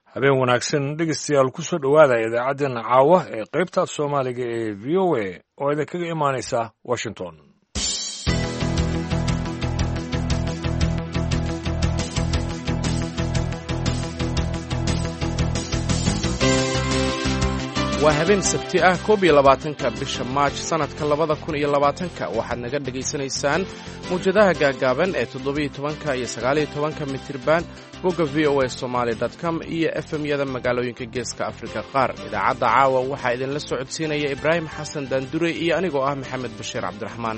habeen wanaagsan dhegeystayaal ku soo dhowaada idaacaddeenna caawa ee qaybta soomaaliga ee v o a oo idinkaga imaanaysa washington. waa habeen sabti ah 21-ka bisha maaj sannadka 2020 waxaad naga dhegaysanaysaan mawjadaha gaagaaban ee 17 iyo 19 mitirban bogga voasomali.com iyo efemyada magaalooyinka geeska afrika qaar. idaacadda caawa waxaa idinla socodsiinaya ibraahim xasan daandure iyo anigoo ah maxamed bashiir cabdiraxmaan.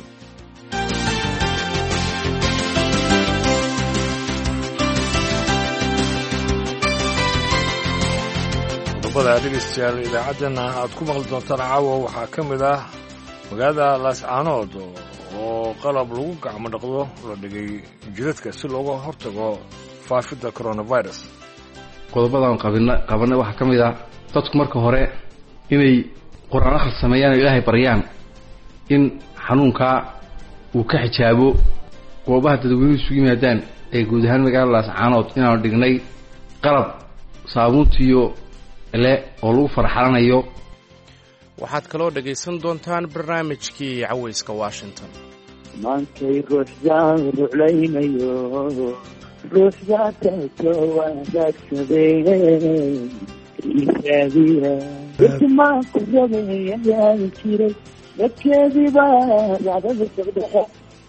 dhegeystayaal idaacaddeenna aad ku maqli doontaan caawa waxaa ka mid ah magaalada laascaanood oo qalab lagu gacmo dhaqdo la dhigay jidadka si looga hortago faafidda coronavirus. qodobadan qabanay waxaa ka mid ah dadku marka hore inay qur-aan akhris sameeyaan oo ilaahay baryaan in xanuunkaa uu ka xijaabo goobaha dadweynuhu isugu yimaadaan ee guud ahaan magaalada laascaanood inaanu dhignay qalab saabuuntiiyo oo lagu farxalanayo. waxaad kaloo dhegaysan doontaan barnaamijkii cawayska washington. maankay ruuxdaan ruclaynayo ruuxdaa tato wadaagsadee isaadiya irtimaanku rabayayaan jiray dadkeediibaa racdada socdaa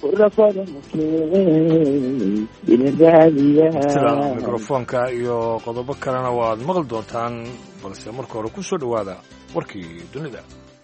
sida mikrofoonka iyo qodobo kalena waad maqli doontaan, balse marka hore ku soo dhowaada warkii dunida.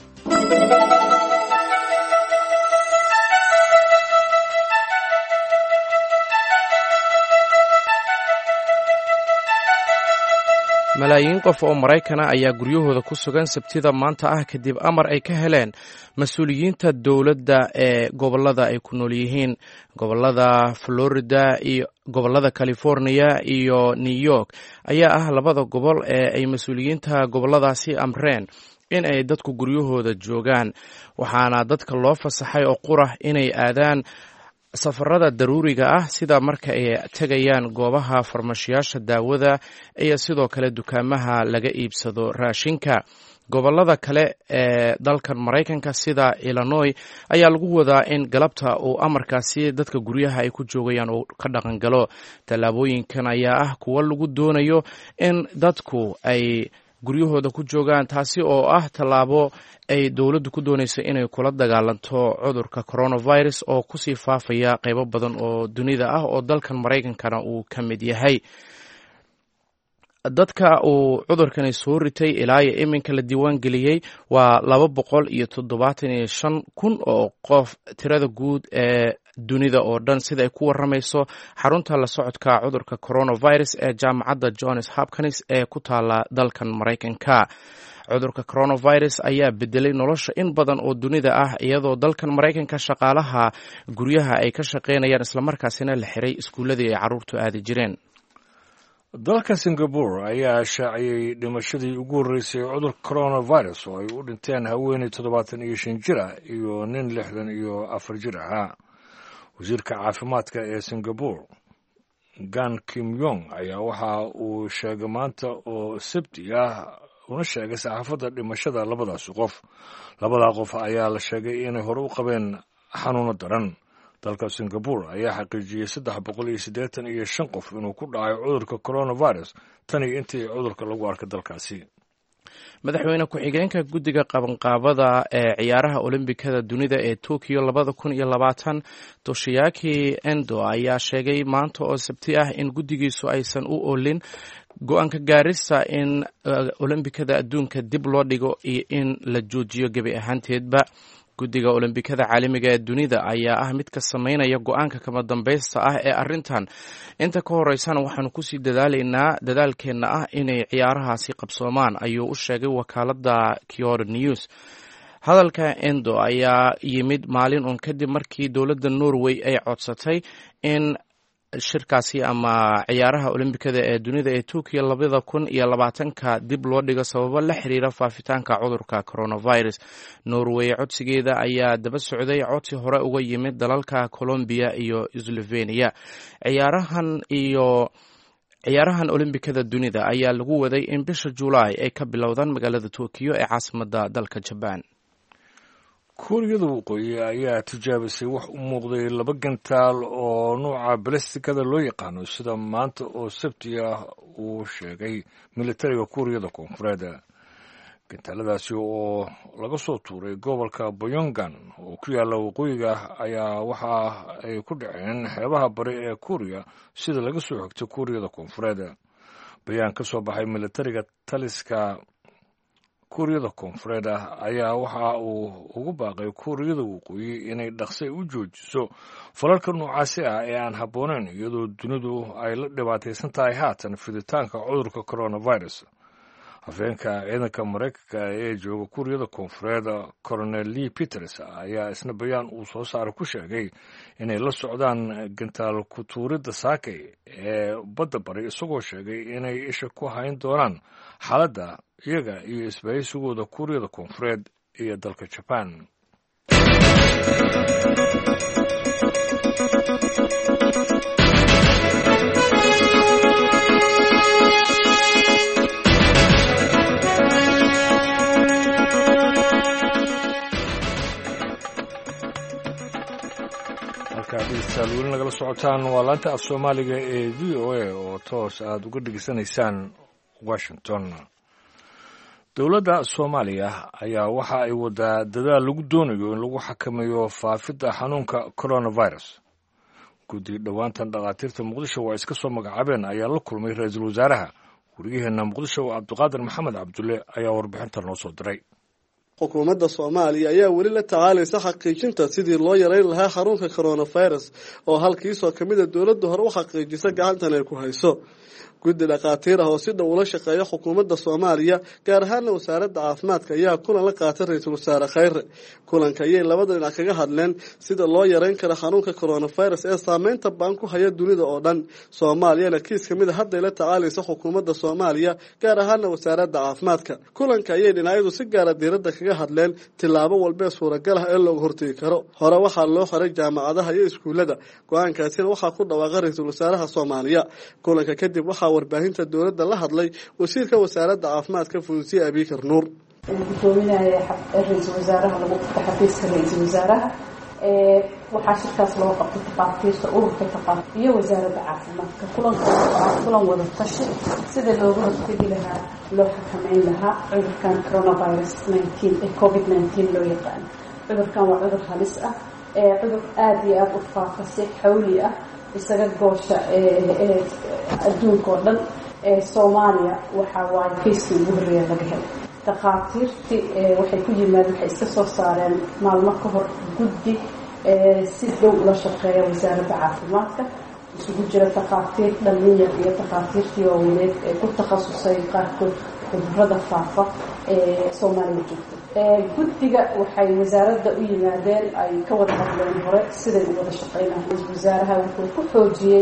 malaayiin qof oo Maraykana ayaa guryahooda ku sugan sabtida maanta ah kadib amar ay ka heleen mas-uuliyiinta dowladda ee gobollada ay ku nool yihiin. gobollada Florida iyo gobollada California iyo New York ayaa ah labada gobol ee ay mas-uuliyiinta gobolladaasi amreen in ay dadku guryahooda joogaan, waxaana dadka loo fasaxay oo qurah inay aadaan safarada daruuriga ah sida marka ay tegayaan goobaha farmashiyaasha daawada iyo sidoo kale dukaamaha laga iibsado raashinka. gobollada kale ee dalkan Maraykanka sida Illinois ayaa lagu wadaa in galabta uu amarkaasi dadka guryaha ay ku joogayaan uu ka dhaqan galo. tallaabooyinkan ayaa ah kuwo lagu doonayo in dadku ay guryahooda ku joogaan, taasi oo ah tallaabo ay dowladdu ku doonayso inay kula dagaalanto cudurka coronavirus oo kusii faafaya qaybo badan oo dunida ah oo dalkan Maraykankana uu ka mid yahay. dadka uu cudurkani soo ritay ilaa iyo iminka la diiwaan geliyey waa 275,000 oo qof, tirada guud ee dunida oo dhan sida ay ku waramayso xarunta la socodka cudurka coronavirus ee jaamacadda Johns Hopkins ee ku taala dalkan Maraykanka. cudurka coronavirus ayaa bedelay nolosha in badan oo dunida ah, iyadoo dalkan Maraykanka shaqaalaha guryaha ay ka shaqaynayaan islamarkaasina la xiray iskuuladii ay carruurtu aadi jireen. dalka Singapore ayaa shaaciyey dhimashadii ugu horreysay cudurka coronavirus oo ay u dhinteen haweeney 75 jir ah iyo nin 64 jir ahaa. wasiirka caafimaadka ee Singapore Gan Kim Yong ayaa waxa uu sheegay maanta oo sabti ah una sheegay saxaafadda dhimashada labadaasi qof. labada qof ayaa la sheegay inay hore u qabeen xanuuno daran. dalka Singapore ayaa xaqiijiyey 385 qof inuu ku dhacay cudurka coronavirus tan iyo intii cudurka lagu arkay dalkaasi. madaxweyne ku-xigeenka guddiga qabanqaabada ee ciyaaraha olombikada dunida ee Tokyo 2020 Toshiaki Endo ayaa sheegay maanta oo sabti ah in guddigiisu aysan u oolin go-aanka gaarista in olombikada adduunka dib loo dhigo iyo in la joojiyo gebi ahaanteedba. guddiga olombikada caalamiga ee dunida ayaa ah mid ka samaynaya go-aanka kama dambaysta ah ee arrintan. inta ka horeysana waxaanu kusii dadaalkeenna ah inay ciyaarahaasi qabsoomaan, ayuu u sheegay wakaaladda Kyodo News. hadalka Endo ayaa yimid maalin uun kadib markii dowladda Norway ay codsatay in shirkaasi ama ciyaaraha olombikada ee dunida ee Tokyo 2020 dib loo dhigo sababo la xiriira faafitaanka cudurka coronavirus. Norway codsigeeda ayaa daba socday codsi hore uga yimid dalalka Colombia iyo Slovenia. ciyaarahan iyo ciyaarahan olombikada dunida ayaa lagu waday in bisha Juulaay ay ka bilowdaan magaalada Tokyo ee caasimadda dalka Japan. kuuriyada waqooyi ayaa tijaabisay wax u muuqday 2 gantaal oo nooca balestikada loo yaqaano sida maanta oo sabti ah uu sheegay militariga kuuriyada koonfureed. gantaaladaasi oo laga soo tuuray gobolka Pyongyang oo ku yaala waqooyiga ayaa waxa ay ku dhaceen xeebaha bari ee Kuuriya sida laga soo xigtay kuuriyada koonfureed. bayaan ka soo baxay militariga taliska kuuriyada koonfureed ayaa waxa uu ugu baaqay kuuriyada waqooyi inay dhaqso u joojiso falalka noocaasi ah ee aan habboonayn iyadoo dunidu ay la dhibaataysan tahay haatan fiditaanka cudurka coronavirus. hafeenka ciidanka Mareykanka ee jooga kuuriyada koonfureed Colonel Lee Peters ayaa isna bayaan uu soo saaray ku sheegay inay la socdaan gantaal ku tuurida saakay ee badda bari isagoo sheegay inay isha ku hayn doonaan xaaladda iyaga iyo isbahaysigooda kuuriyada koonfureed iyo dalka Japan. weli nagala socotaan waa laanta af Soomaaliga ee VOA oo toos aad uga dhageysanaysaan Washington. dowladda Soomaaliya ayaa waxa ay wadaa dadaal lagu doonayo in lagu xakameeyo faafidda xanuunka coronavirus. guddi dhawaantan dhaqaatiirta Muqdisho waa iska soo magacaabeen ayaa la kulmay ra'iisul wasaaraha. wariyaheena Muqdisho Cabdiqaadir Maxamed Cabdulle ayaa warbixintan noo soo diray. xukuumadda Soomaaliya ayaa weli la tacaalaysa xaqiijinta sidii loo yareyn lahaa xanuunka coronavirus oo halkiisoo kamid ah dowladda hore u xaqiijisay gacantan ay ku hayso. guddi dhaqaatiir ah oo si dhow ula shaqeeya xukuumadda Soomaaliya gaar ahaan wasaaradda caafimaadka ayaa kulan la qaatay ra'iisul wasaare Khayre. kulanka ayay labada dhinac kaga hadleen sida loo yareyn karo xanuunka coronavirus ee saameynta baan ku haya dunida oo dhan. Soomaaliyana kiis kamid ah hadda la tacaalaysa xukuumadda Soomaaliya gaar ahaan wasaaradda caafimaadka. kulanka ayay dhinacyadu si gaar ah diiradda kaga hadleen tilaabo walba suuragal ah ee looga hortagi karo. hore waxaa loo xiray jaamacadaha iyo iskuulada. go'aankaasina waxaa ku dhawaaqay ra'iisul wasaaraha Soomaaliya. kulanka kadib waxaa warbaahinta dowladda la hadlay wasiirka wasaaradda caafimaadka Fuusiye Abikar Nuur. gudoominaya ra'iisul wasaaraha lagu xafiiska ra'iisul wasaaraha waxaa shirkaas loo qabtay taqaatiirta ururka taqaatiir iyo wasaaradda caafimaadka. kulan wada tashi sida looga hortagi lahaa loo xakameyn lahaa cudurkan coronavirus 19 ee covid-19 loo yaqaan. cudurkan waa cudur halis ah cudur aad iyo aad u faafa si xawli ah isaga goosha adduunka oo dhan. Soomaaliya waxa waaye kiiskii ugu horreeya laga helay. dhaqaatiirtii waxay ku yimaadeen waxay iska soo saareen maalmo ka hor guddi si dhow ula shaqeeya wasaaradda caafimaadka isugu jira dhaqaatiir dhalinyar iyo dhaqaatiirtii waaweyd ee ku takhasusay qaarkood cudurrada faafa ee Soomaaliya joogta. guddiga waxay wasaaradda u yimaadeen ay ka wada hadleen hore siday u wada shaqeynayaan. wasaaraha wuxuu ku xoojiyey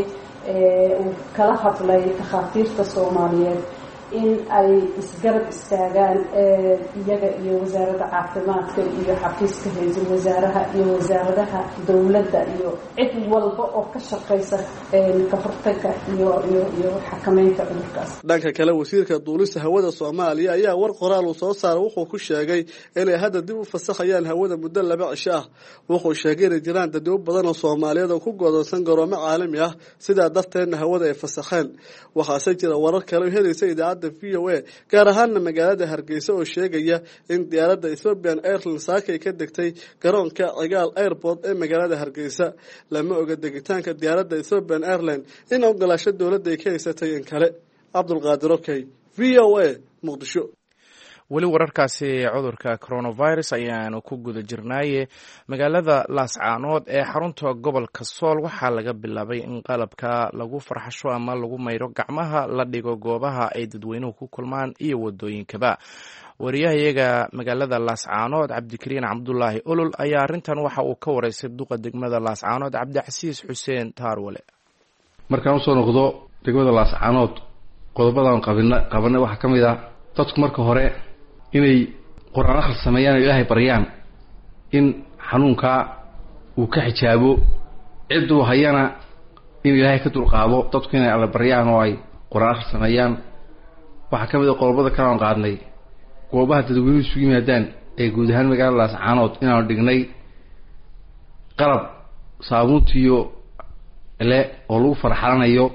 uu kala hadlay dhaqaatiirta Soomaaliyeed in ay isgarab istaagaan iyaga iyo wasaaradda caafimaadka iyo xafiiska ra'iisul wasaaraha iyo wasaaradaha dowladda iyo cid walba oo ka shaqeysa ka hortagga iyo xakameynta cudurkaas. dhanka kale wasiirka duulista hawada Soomaaliya ayaa war qoraal uu soo saaray wuxuu ku sheegay inay hadda dib u fasaxayaan hawada muddo 2 cisho ah. wuxuu sheegay in jiraan dadweyne badan oo Soomaaliyeed oo ku go'doonsan garoomo caalami ah sidaa darteedna hawada ay fasaxeen. waxaase jira warar kale oo helaysa idaacadda VOA gaar ahaan magaalada Hargeysa oo sheegaya in diyaaradda Ethiopian Airlines saakay ka degtay garoonka Cigaal Airport ee magaalada Hargeysa. lama oga degitaanka diyaaradda Ethiopian Airlines in ogolaasho dowladda ay ka haysatay in kale. Cabdulqaadir Okay, VOA, Muqdisho. weli wararkaasi cudurka coronavirus ayaanu ku guda jirnaaye. magaalada Laascaanood ee xarunta gobolka Sool waxaa laga bilaabay in qalabka lagu farxasho ama lagu mayro gacmaha la dhigo goobaha ay dadweynuhu ku kulmaan iyo wadooyinkaba. wariyahayaga magaalada Laascaanood Cabdikariin Cabdullaahi Olol ayaa arrintan waxa uu ka wareysay duqa degmada Laascaanood Cabdicasiis Xuseen Taarwale. markaan soo noqdo degmada Laascaanood qodobadan qabanay waxa kamid ah dadku marka hore inay quraan akhris sameeyaan ilaahay baryaan in xanuunka uu ka xijaabo ciduu hayana in ilaahay ka dulqaado dadku inay alla baryaan oo ay quraan akhris sameeyaan. waxaa ka mid a qodobada kale aan qaadnay goobaha dadweynuhu isugu yimaadaan ee guud ahaan magaalada laascaanood inaanu dhignay qalab saabuuntiyo le oo lagu farxalanayo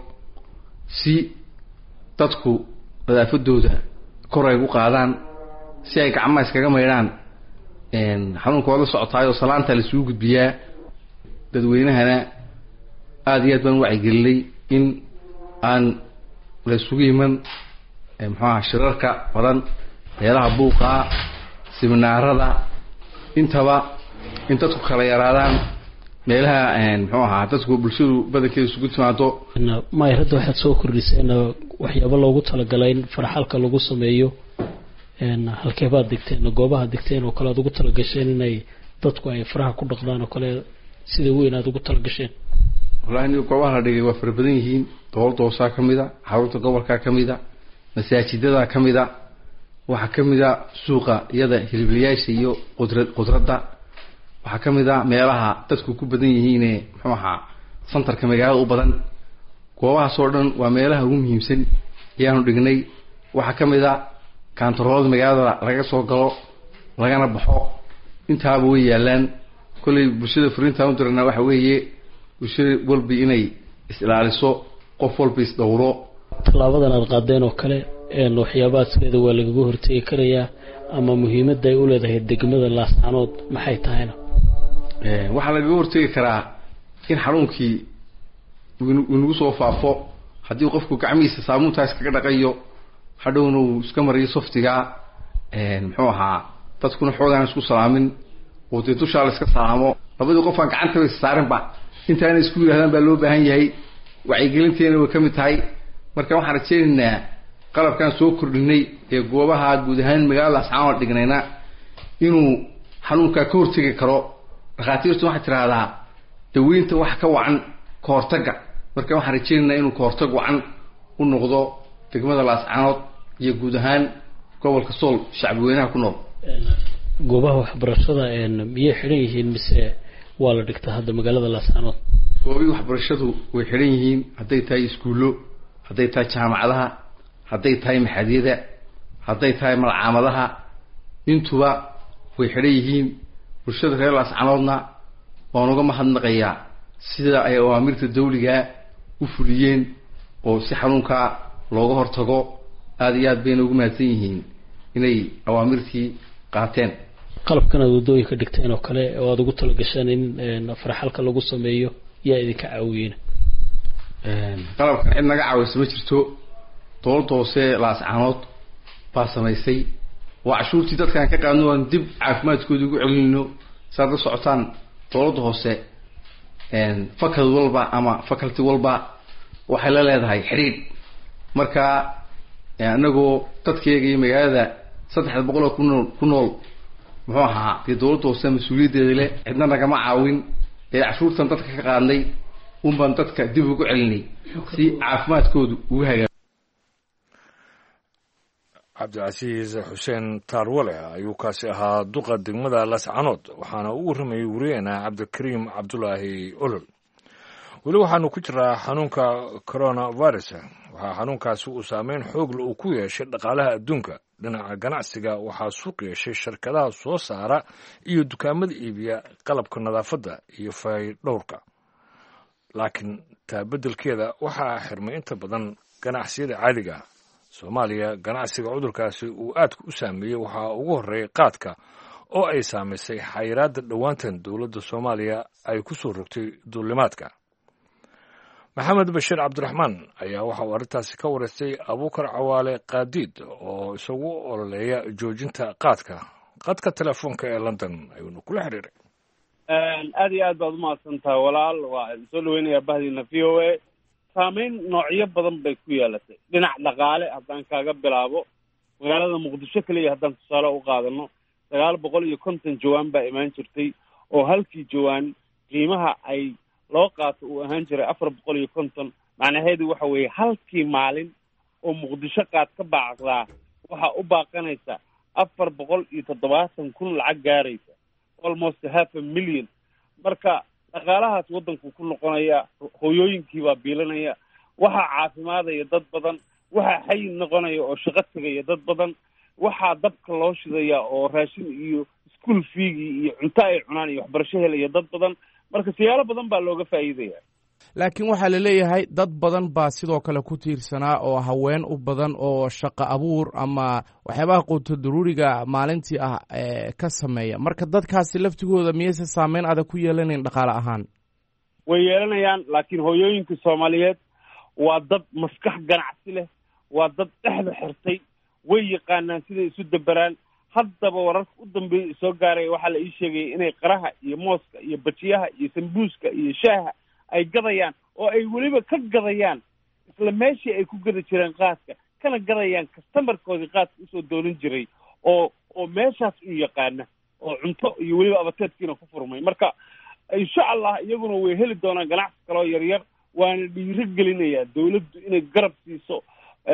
si dadku nadaafadooda kor ay ugu qaadaan, si ay gacmaha iskaga maydhaan. xanuunka waa la socotaayoo salaanta la isugu gudbiyaa. dadweynahana aada iyo aad baan wacyigelinay in aan la isugu iman muxuaha shirarka badan, meelaha buuqa, siminaarada, intaba in dadku kala yaraadaan, meelaha muxuu ahaa dadku bulshadu badankeeda isugu timaado. maayar hadda waxaad soo kordhiseen waxyaabo loogu talagalay in farxalka lagu sameeyo. halkeebaad digteen, goobaha digteen oo kale aad ugu talagasheen inay dadku ay faraha ku dhaqdaan oo kale sida weyn aad ugu talagasheen? wallahi goobaha la dhigay waa fara badan yihiin. dowladda hoosaa ka mid a, xarunta gobolkaa ka mid a, masaajidada ka mid a, waxaa ka mid a suuqa iyada hiliblayaasha iyo qudradda, waxaa ka mid a meelaha dadku ku badan yihiine muxuu ahaa santarka magaalada u badan. goobahaas oo dhan waa meelaha ugu muhiimsan ayaanu dhignay. waxaa ka mid a kaantaroolada magaalada laga soo galo lagana baxo, intaaba way yaalaan. kolley bulshada fariintaan u dirana waxa weeye bulshada walba inay is-ilaaliso, qof walba is-dhowro. tallaabadan aad qaadeen oo kale waxyaabaha sideeda waa lagaga hortegi karayaa ama muhiimadda ay u leedahay degmada laascaanood maxay tahayna? waxaa lagaga hortegi karaa in xanuunkii inagu soo faafo. haddii qofku gacmihiisa saabuuntaa iskaga dhaqayo, hadhowna uu iska mariyo softiga, muxuu ahaa dadkuna xoogaan isku salaamin oo dee dushaa la iska salaamo. labadii qof aan gacantaba is saarinba intaana isku yidhahdaan baa loo baahan yahay. wacyigelinteena way ka mid tahay. marka waxaan rajeynaynaa qalabkaan soo kordhinay ee goobaha guud ahaan magaalada laascaanood dhignayna inuu xanuunkaa ka hortegi karo. dhakhaatiirtu waxay tidhaahdaa daweynta wax ka wacan ka hortagga. marka waxaan rajeynaynaa inuu ka hortag wacan u noqdo degmada laascaanood iyo guud ahaan gobolka sool shacbi weynaha ku nool. goobaha waxbarashada miyay xidhan yihiin mise waa la dhigtaa hadda magaalada laascaanood? goobihii waxbarashadu way xidhan yihiin, hadday tahay iskuullo, hadday tahay jaamacadaha, hadday tahay maxadiyada, hadday tahay malcaamadaha, intuba way xidhan yihiin. bulshada reer laascaanoodna waan uga mahadnaqayaa sida ay awaamirta dawligaa u fuliyeen oo si xanuunkaa looga hortago. aada iyo aad bayna ugu mahadsan yihiin inay awaamirtii qaateen. qalabkan aad waddooyinka dhigteen oo kale oo aada ugu talagasheen in farxalka lagu sameeyo yaa idinka caawiyeen? qalabkan cid naga caawisa ma jirto. dowladda hoose laascaanood baa samaysay. waa cashuurtii dadkaan ka qaadno aan dib caafimaadkooda ugu celinayno. saad la socotaan dowladda hoose fakad walba ama faculty walba waxay la leedahay xidhiidh. marka anagoo dadkeega iyo magaalada 300 ku nool muxuu ahaa dee dowladda hoose mas-uuliyaddeeda leh. cidna nagama caawin ee cashuurtan dadka ka qaadnay unbaan dadka dib ugu celinay si caafimaadkoodu ugu hagaago. cabdicasiis xuseen taarwale ayuu kaasi ahaa duqa degmada laascaanood, waxaana uu warramayay wariyeena cabdikariim cabdulaahi olol. weli waxaanu ku jiraa xanuunka coronavirus. waxaa xanuunkaasi uu saameyn xoogla uu ku yeeshay dhaqaalaha adduunka. dhinaca ganacsiga waxaa suuq yeeshay shirkadaha soo saara iyo dukaamada iibiya qalabka nadaafadda iyo faydhowrka. laakiin taa beddelkeeda waxaa xirmay inta badan ganacsiyada caadiga. soomaaliya ganacsiga cudurkaasi uu aadka u saameeyey waxaa ugu horreeyay qaadka oo ay saamaysay xayiraadda dhowaantan dowladda soomaaliya ay ku soo rogtay duulimaadka. maxamed bashiir cabdiraxmaan ayaa waxa uu arrintaasi ka wareystay abuukar cawaale qaadiid oo isagu ololeeya joojinta qaadka. qadka telefoonka ee london ayuuna kula xiriiray. aada iyo aad baad umahadsantaha walaal. waa soo dhaweynayaa bahdiina v o a. saameyn noocyo badan bay ku yeelatay. dhinac dhaqaale haddaan kaaga bilaabo, magaalada muqdisho keliya haddaan tusaale u qaadano 950 jawaan baa imaan jirtay oo halkii jawaan qiimaha ay loo qaato uu ahaan jiray 450. macnaheedu waxa weeye halkii maalin oo muqdisho qaad ka baacdaa waxaa u baaqanaysa 470,000 lacag gaaraysa, almost 500,000. marka dhaqaalahaas waddanku ku noqonaya, hooyooyinkii baa biilanaya, waxaa caafimaadaya dad badan, waxaa xayi noqonaya oo shaqo tegaya dad badan, waxaa dabka loo shidaya oo raashin iyo iskuol fiigii iyo cunto ay cunaan iyo waxbarasho helaya dad badan. marka siyaalo badan baa looga faa'iidaya. laakiin waxaa la leeyahay dad badan baa sidoo kale ku tiirsanaa oo haween u badan oo shaqo abuur ama waxyaabaha quuto daruuriga maalintii ah ka sameeya. marka dadkaasi laftigooda miyayse saameyn adag ku yeelanayn dhaqaale ahaan? way yeelanayaan, laakiin hooyooyinka Soomaaliyeed waa dad maskax ganacsi leh, waa dad dhexda xirtay, way yaqaanaan siday isu dabaraan. haddaba wararka u dambeeyay soo gaaray waxaa la ii sheegay inay qaraha iyo mooska iyo bajiyaha iyo sambuuska iyo shaaha ay gadayaan, oo ay weliba ka gadayaan isla meeshii ay ku gada jireen qaadka, kana gadayaan customerkoodii qaadka usoo doonan jiray oo meeshaas u yaqaana, oo cunto iyo weliba abateedkiina ku furmay. marka insha allah iyaguna way heli doonaan ganacsi kaloo yaryar. waana dhiiro gelinayaa dawladdu inay garab siiso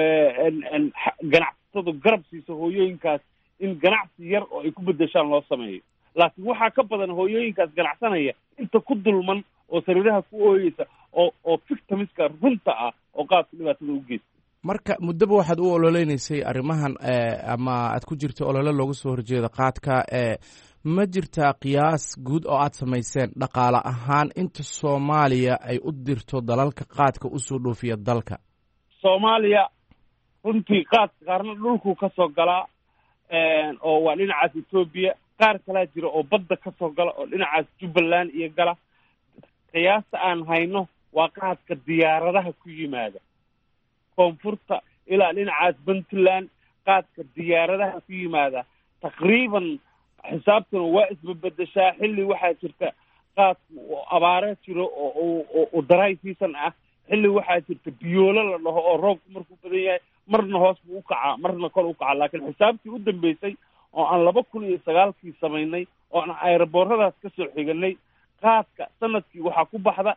ganacsatadu garab siiso hooyooyinkaas in ganacsi yar oo ay ku bedeshaan loo sameeyo. laakiin waxaa ka badan hooyooyinkaas ganacsanaya inta ku dulman oo sariiraha ku ooyeysa oo victimiska runta ah oo qaadka dhibaatada u geysta. marka muddaba waxaad u ololeynaysay arrimahan ama aad ku jirta olole looga soo horjeeda qaadka. ma jirtaa qiyaas guud oo aad samayseen dhaqaale ahaan inta Soomaaliya ay u dirto dalalka qaadka usoo dhoofiya dalka? Soomaaliya runtii qaadka qaarna dhulku ka soo galaa oo waa dhinacaas Ethiopia, qaar kalaa jira oo badda ka soo gala oo dhinacaas Jubbaland iyo gala. qiyaasta aan hayno waa qaadka diyaaradaha ku yimaada koonfurta ilaa dhinacaas Puntland, qaadka diyaaradaha ku yimaada taqriiban xisaabtuna waa isbabedeshaa. xilli waxaa jirta qaadku abaare jiro oo dry season ah, xilli waxaa jirta biyoolo la dhaho oo roobku markuu badan yahay marna hoos buu u kacaa marna kor u kacaa. laakiin xisaabtii u dambeysay oo aan 2009 samaynay oo aan aerobooradaas ka soo xiganay, qaadka sanadkii waxaa ku baxda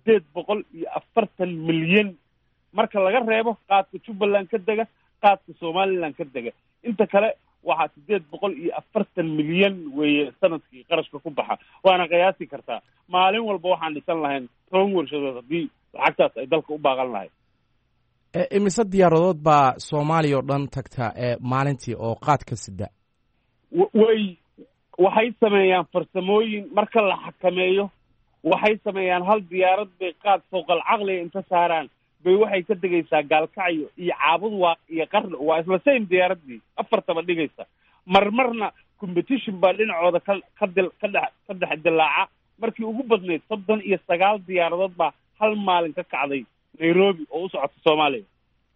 840 milyan marka laga reebo qaadka Jubbaland ka dega, qaadka Somaliland ka dega. inta kale waxaa 840 milyan weeye sanadkii qarashka ku baxa. waana qiyaasi kartaa maalin walba waxaan dhisan lahayn 10 warshadood haddii lacagtaas ay dalka u baaqan lahayd. imise diyaaradood baa Soomaaliya oo dhan tagta maalintii oo qaadka sida? waxay sameeyaan farsamooyin marka la xakameeyo. waxay sameeyaan hal diyaarad bay qaad fowqal caqliga inta saaraan bay waxay ka degaysaa Gaalkacyo iyo Caabud Waaq iyo Qarno. waa isla same diyaaradii afartaba dhigaysa. marmarna competition baa dhinacooda ka dhex dilaaca. markii ugu badneyd 39 diyaaradood baa hal maalin ka kacday Nairobi oo u socota Soomaaliya.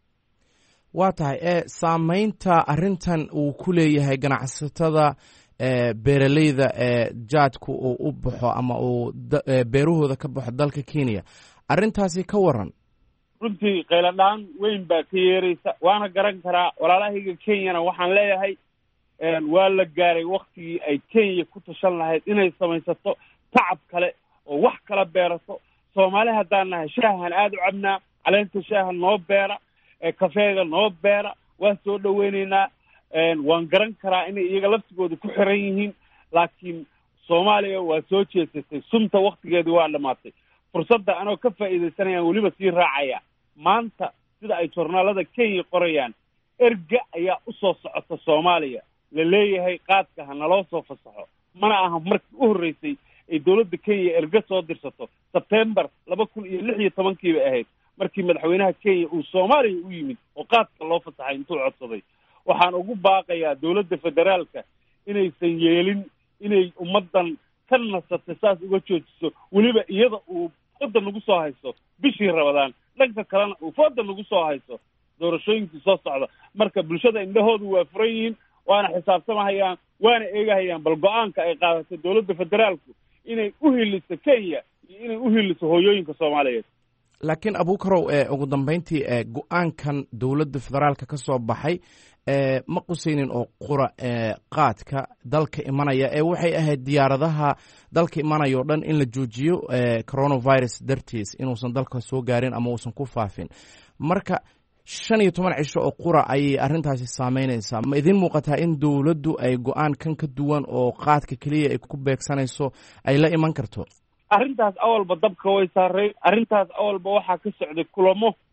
waa tahay saamaynta arrintan uu ku leeyahay ganacsatada beeraleyda jaadku uu u baxo ama uu beerahooda ka baxo dalka Kenya, arrintaasi ka waran? runtii qayladhaan weyn baa ka yeeraysa. waana garan karaa walaalahayga Kenyana waxaan leeyahay waa la gaaray waktigii ay Kenya ku tashan lahayd inay samaysato tacab kale oo wax kala beerato. Soomaali haddaan nahay shaahan aad u cabnaa, caleenta shaaha noo beera, kafeega noo beera, waa soo dhaweynaynaa. waan garan karaa inay iyaga laftigooda ku xiran yihiin, laakiin Soomaaliya waa soo jeesatay. sunta waktigeedu waa dhamaatay. fursadda anoo ka faa'iidaysanayaan weliba sii raacaya. maanta sida ay joornaalada Kenya qorayaan, erga ayaa u soo socota Soomaaliya la leeyahay qaadka ha naloo soo fasaxo. mana aha markii u horreysay ay dowladda Kenya erga soo dirsato. September 2016 bay ahayd markii madaxweynaha Kenya uu Soomaaliya u yimid oo qaadka loo fasaxay intuu codsaday. waxaan ugu baaqayaa dowladda federaalka inaysan yeelin inay ummaddan ka nasatay saas uga joojiso, weliba iyada uu fooda nagu soo hayso bishii Ramadaan, dhanka kalena uu fooda nagu soo hayso doorashooyinkii soo socda. marka bulshada indhahoodu waa furan yihiin, waana xisaabtamahayaan, waana eegahayaan bal go-aanka ay qaadatay dowladda federaalku inay u hiliso Kenya iyo inay u hiliso hooyooyinka Soomaaliyeed. laakiin Abuukarow ugu dambeyntii go-aankan dowladda federaalka ka soo baxay ma qusaynin oo qura qaadka dalka imanaya waxay ahayd diyaaradaha dalka imanaya oo dhan in la joojiyo coronavirus dartiis inuusan dalka soo gaarin ama uusan ku faafin. marka 15 cisho oo qura ayay arrintaasi saameynaysaa. ma idin muuqataa in dowladdu ay go-aan kan ka duwan oo qaadka keliya ay ku beegsanayso ay la iman karto? arrintaas awalba dabka way saaray. arrintaas awalba waxaa ka socday kulamo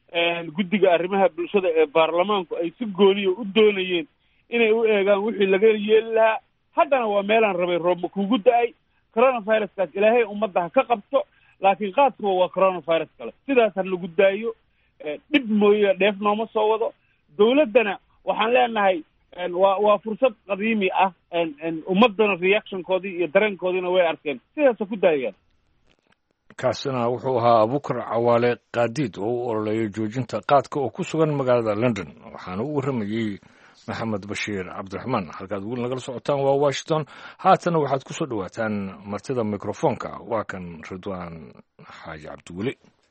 guddiga arrimaha bulshada ee baarlamaanku ay si gooniya u doonayeen inay u eegaan wixii laga yeeli lahaa. haddana waa meelaan rabay roobma kugu da-ay. coronaviruskaas ilaahay ummadda ha ka qabto, laakiin qaadkuwa waa coronavirus kale. sidaas ha lagu daayo, dhib mooye dheef nooma soo wado. dawladdana waxaan leenahay waa fursad qadiimi ah, ummaddana reactionkoodii iyo dareenkoodiina way arkeen, sidaasa ku daayeen. kaasina wuxuu ahaa Abuukar Cawaale Qaadiid oo u ololeeyay joojinta qaadka oo ku sugan magaalada London. waxaana u waramayay maxamed bashiir cabdiraxmaan. halkaad weli nagala socotaan waa Washington. haatana waxaad ku soo dhawaataan martida mikrofoonka. waa kan Ridwaan Xaaji Cabdiweli.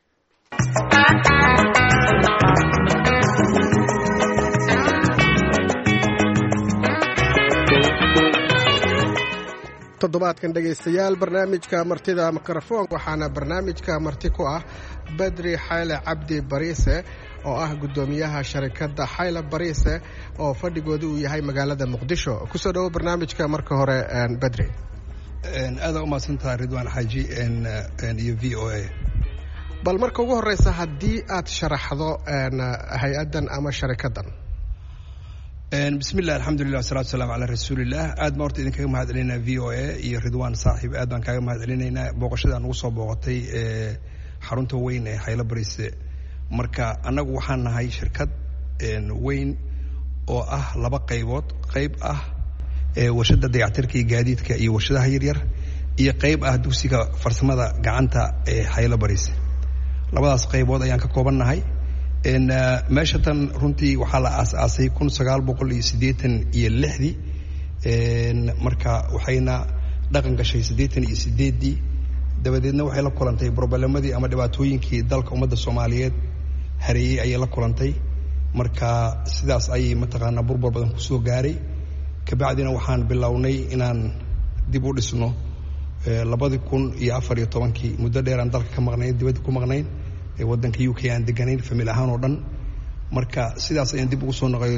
toddobaadkan dhegaystayaal barnaamijka martida mikrofoon waxaana barnaamijka marti ku ah Badri Xayle Cabdi Bariise oo ah gudoomiyaha sharikadda Xayle Bariise oo fadhigoodu uu yahay magaalada Muqdisho. kusoo dhawo barnaamijka marka hore Badri. aad u mahadsantahay Ridwaan Xaaji iyo VOA. bal marka ugu horeysa haddii aad sharaxdo hay-adan ama sharikaddan. bismillah alxamdulilah wasalaatu wasalaamu calaa rasuulilah. aad baan horta idinkaga mahad celinaynaa VOA iyo Ridwaan saaxiib, aad baan kaaga mahad celinaynaa booqashada nagu soo booqatay xarunta weyn ee Xayle Bariise. marka annagu waxaan nahay shirkad weyn oo ah laba qaybood. qayb ah warshada dayactirka iyo gaadiidka iyo warshadaha yaryar, iyo qayb ah dugsiga farsamada gacanta ee Xayle Bariise. labadaas qaybood ayaan ka kooban nahay. meesha tan runtii waxaa la aasaasay 1986 marka waxayna dhaqan gashay 88 dabadeedna waxay la kulantay problemadii ama dhibaatooyinkii dalka ummadda Soomaaliyeed hareeyay ayay la kulantay. marka sidaas ayay mataqaanaa burbur badan ku soo gaaray. kabacdina waxaan bilownay inaan dib u dhisno 2014 muddo dheeraan dalka ka maqnayn, dibadda ku maqnayn, waddanka UK aan deganayn famil ahaan oo dhan. marka sidaas ayaan dib ugu soo noqday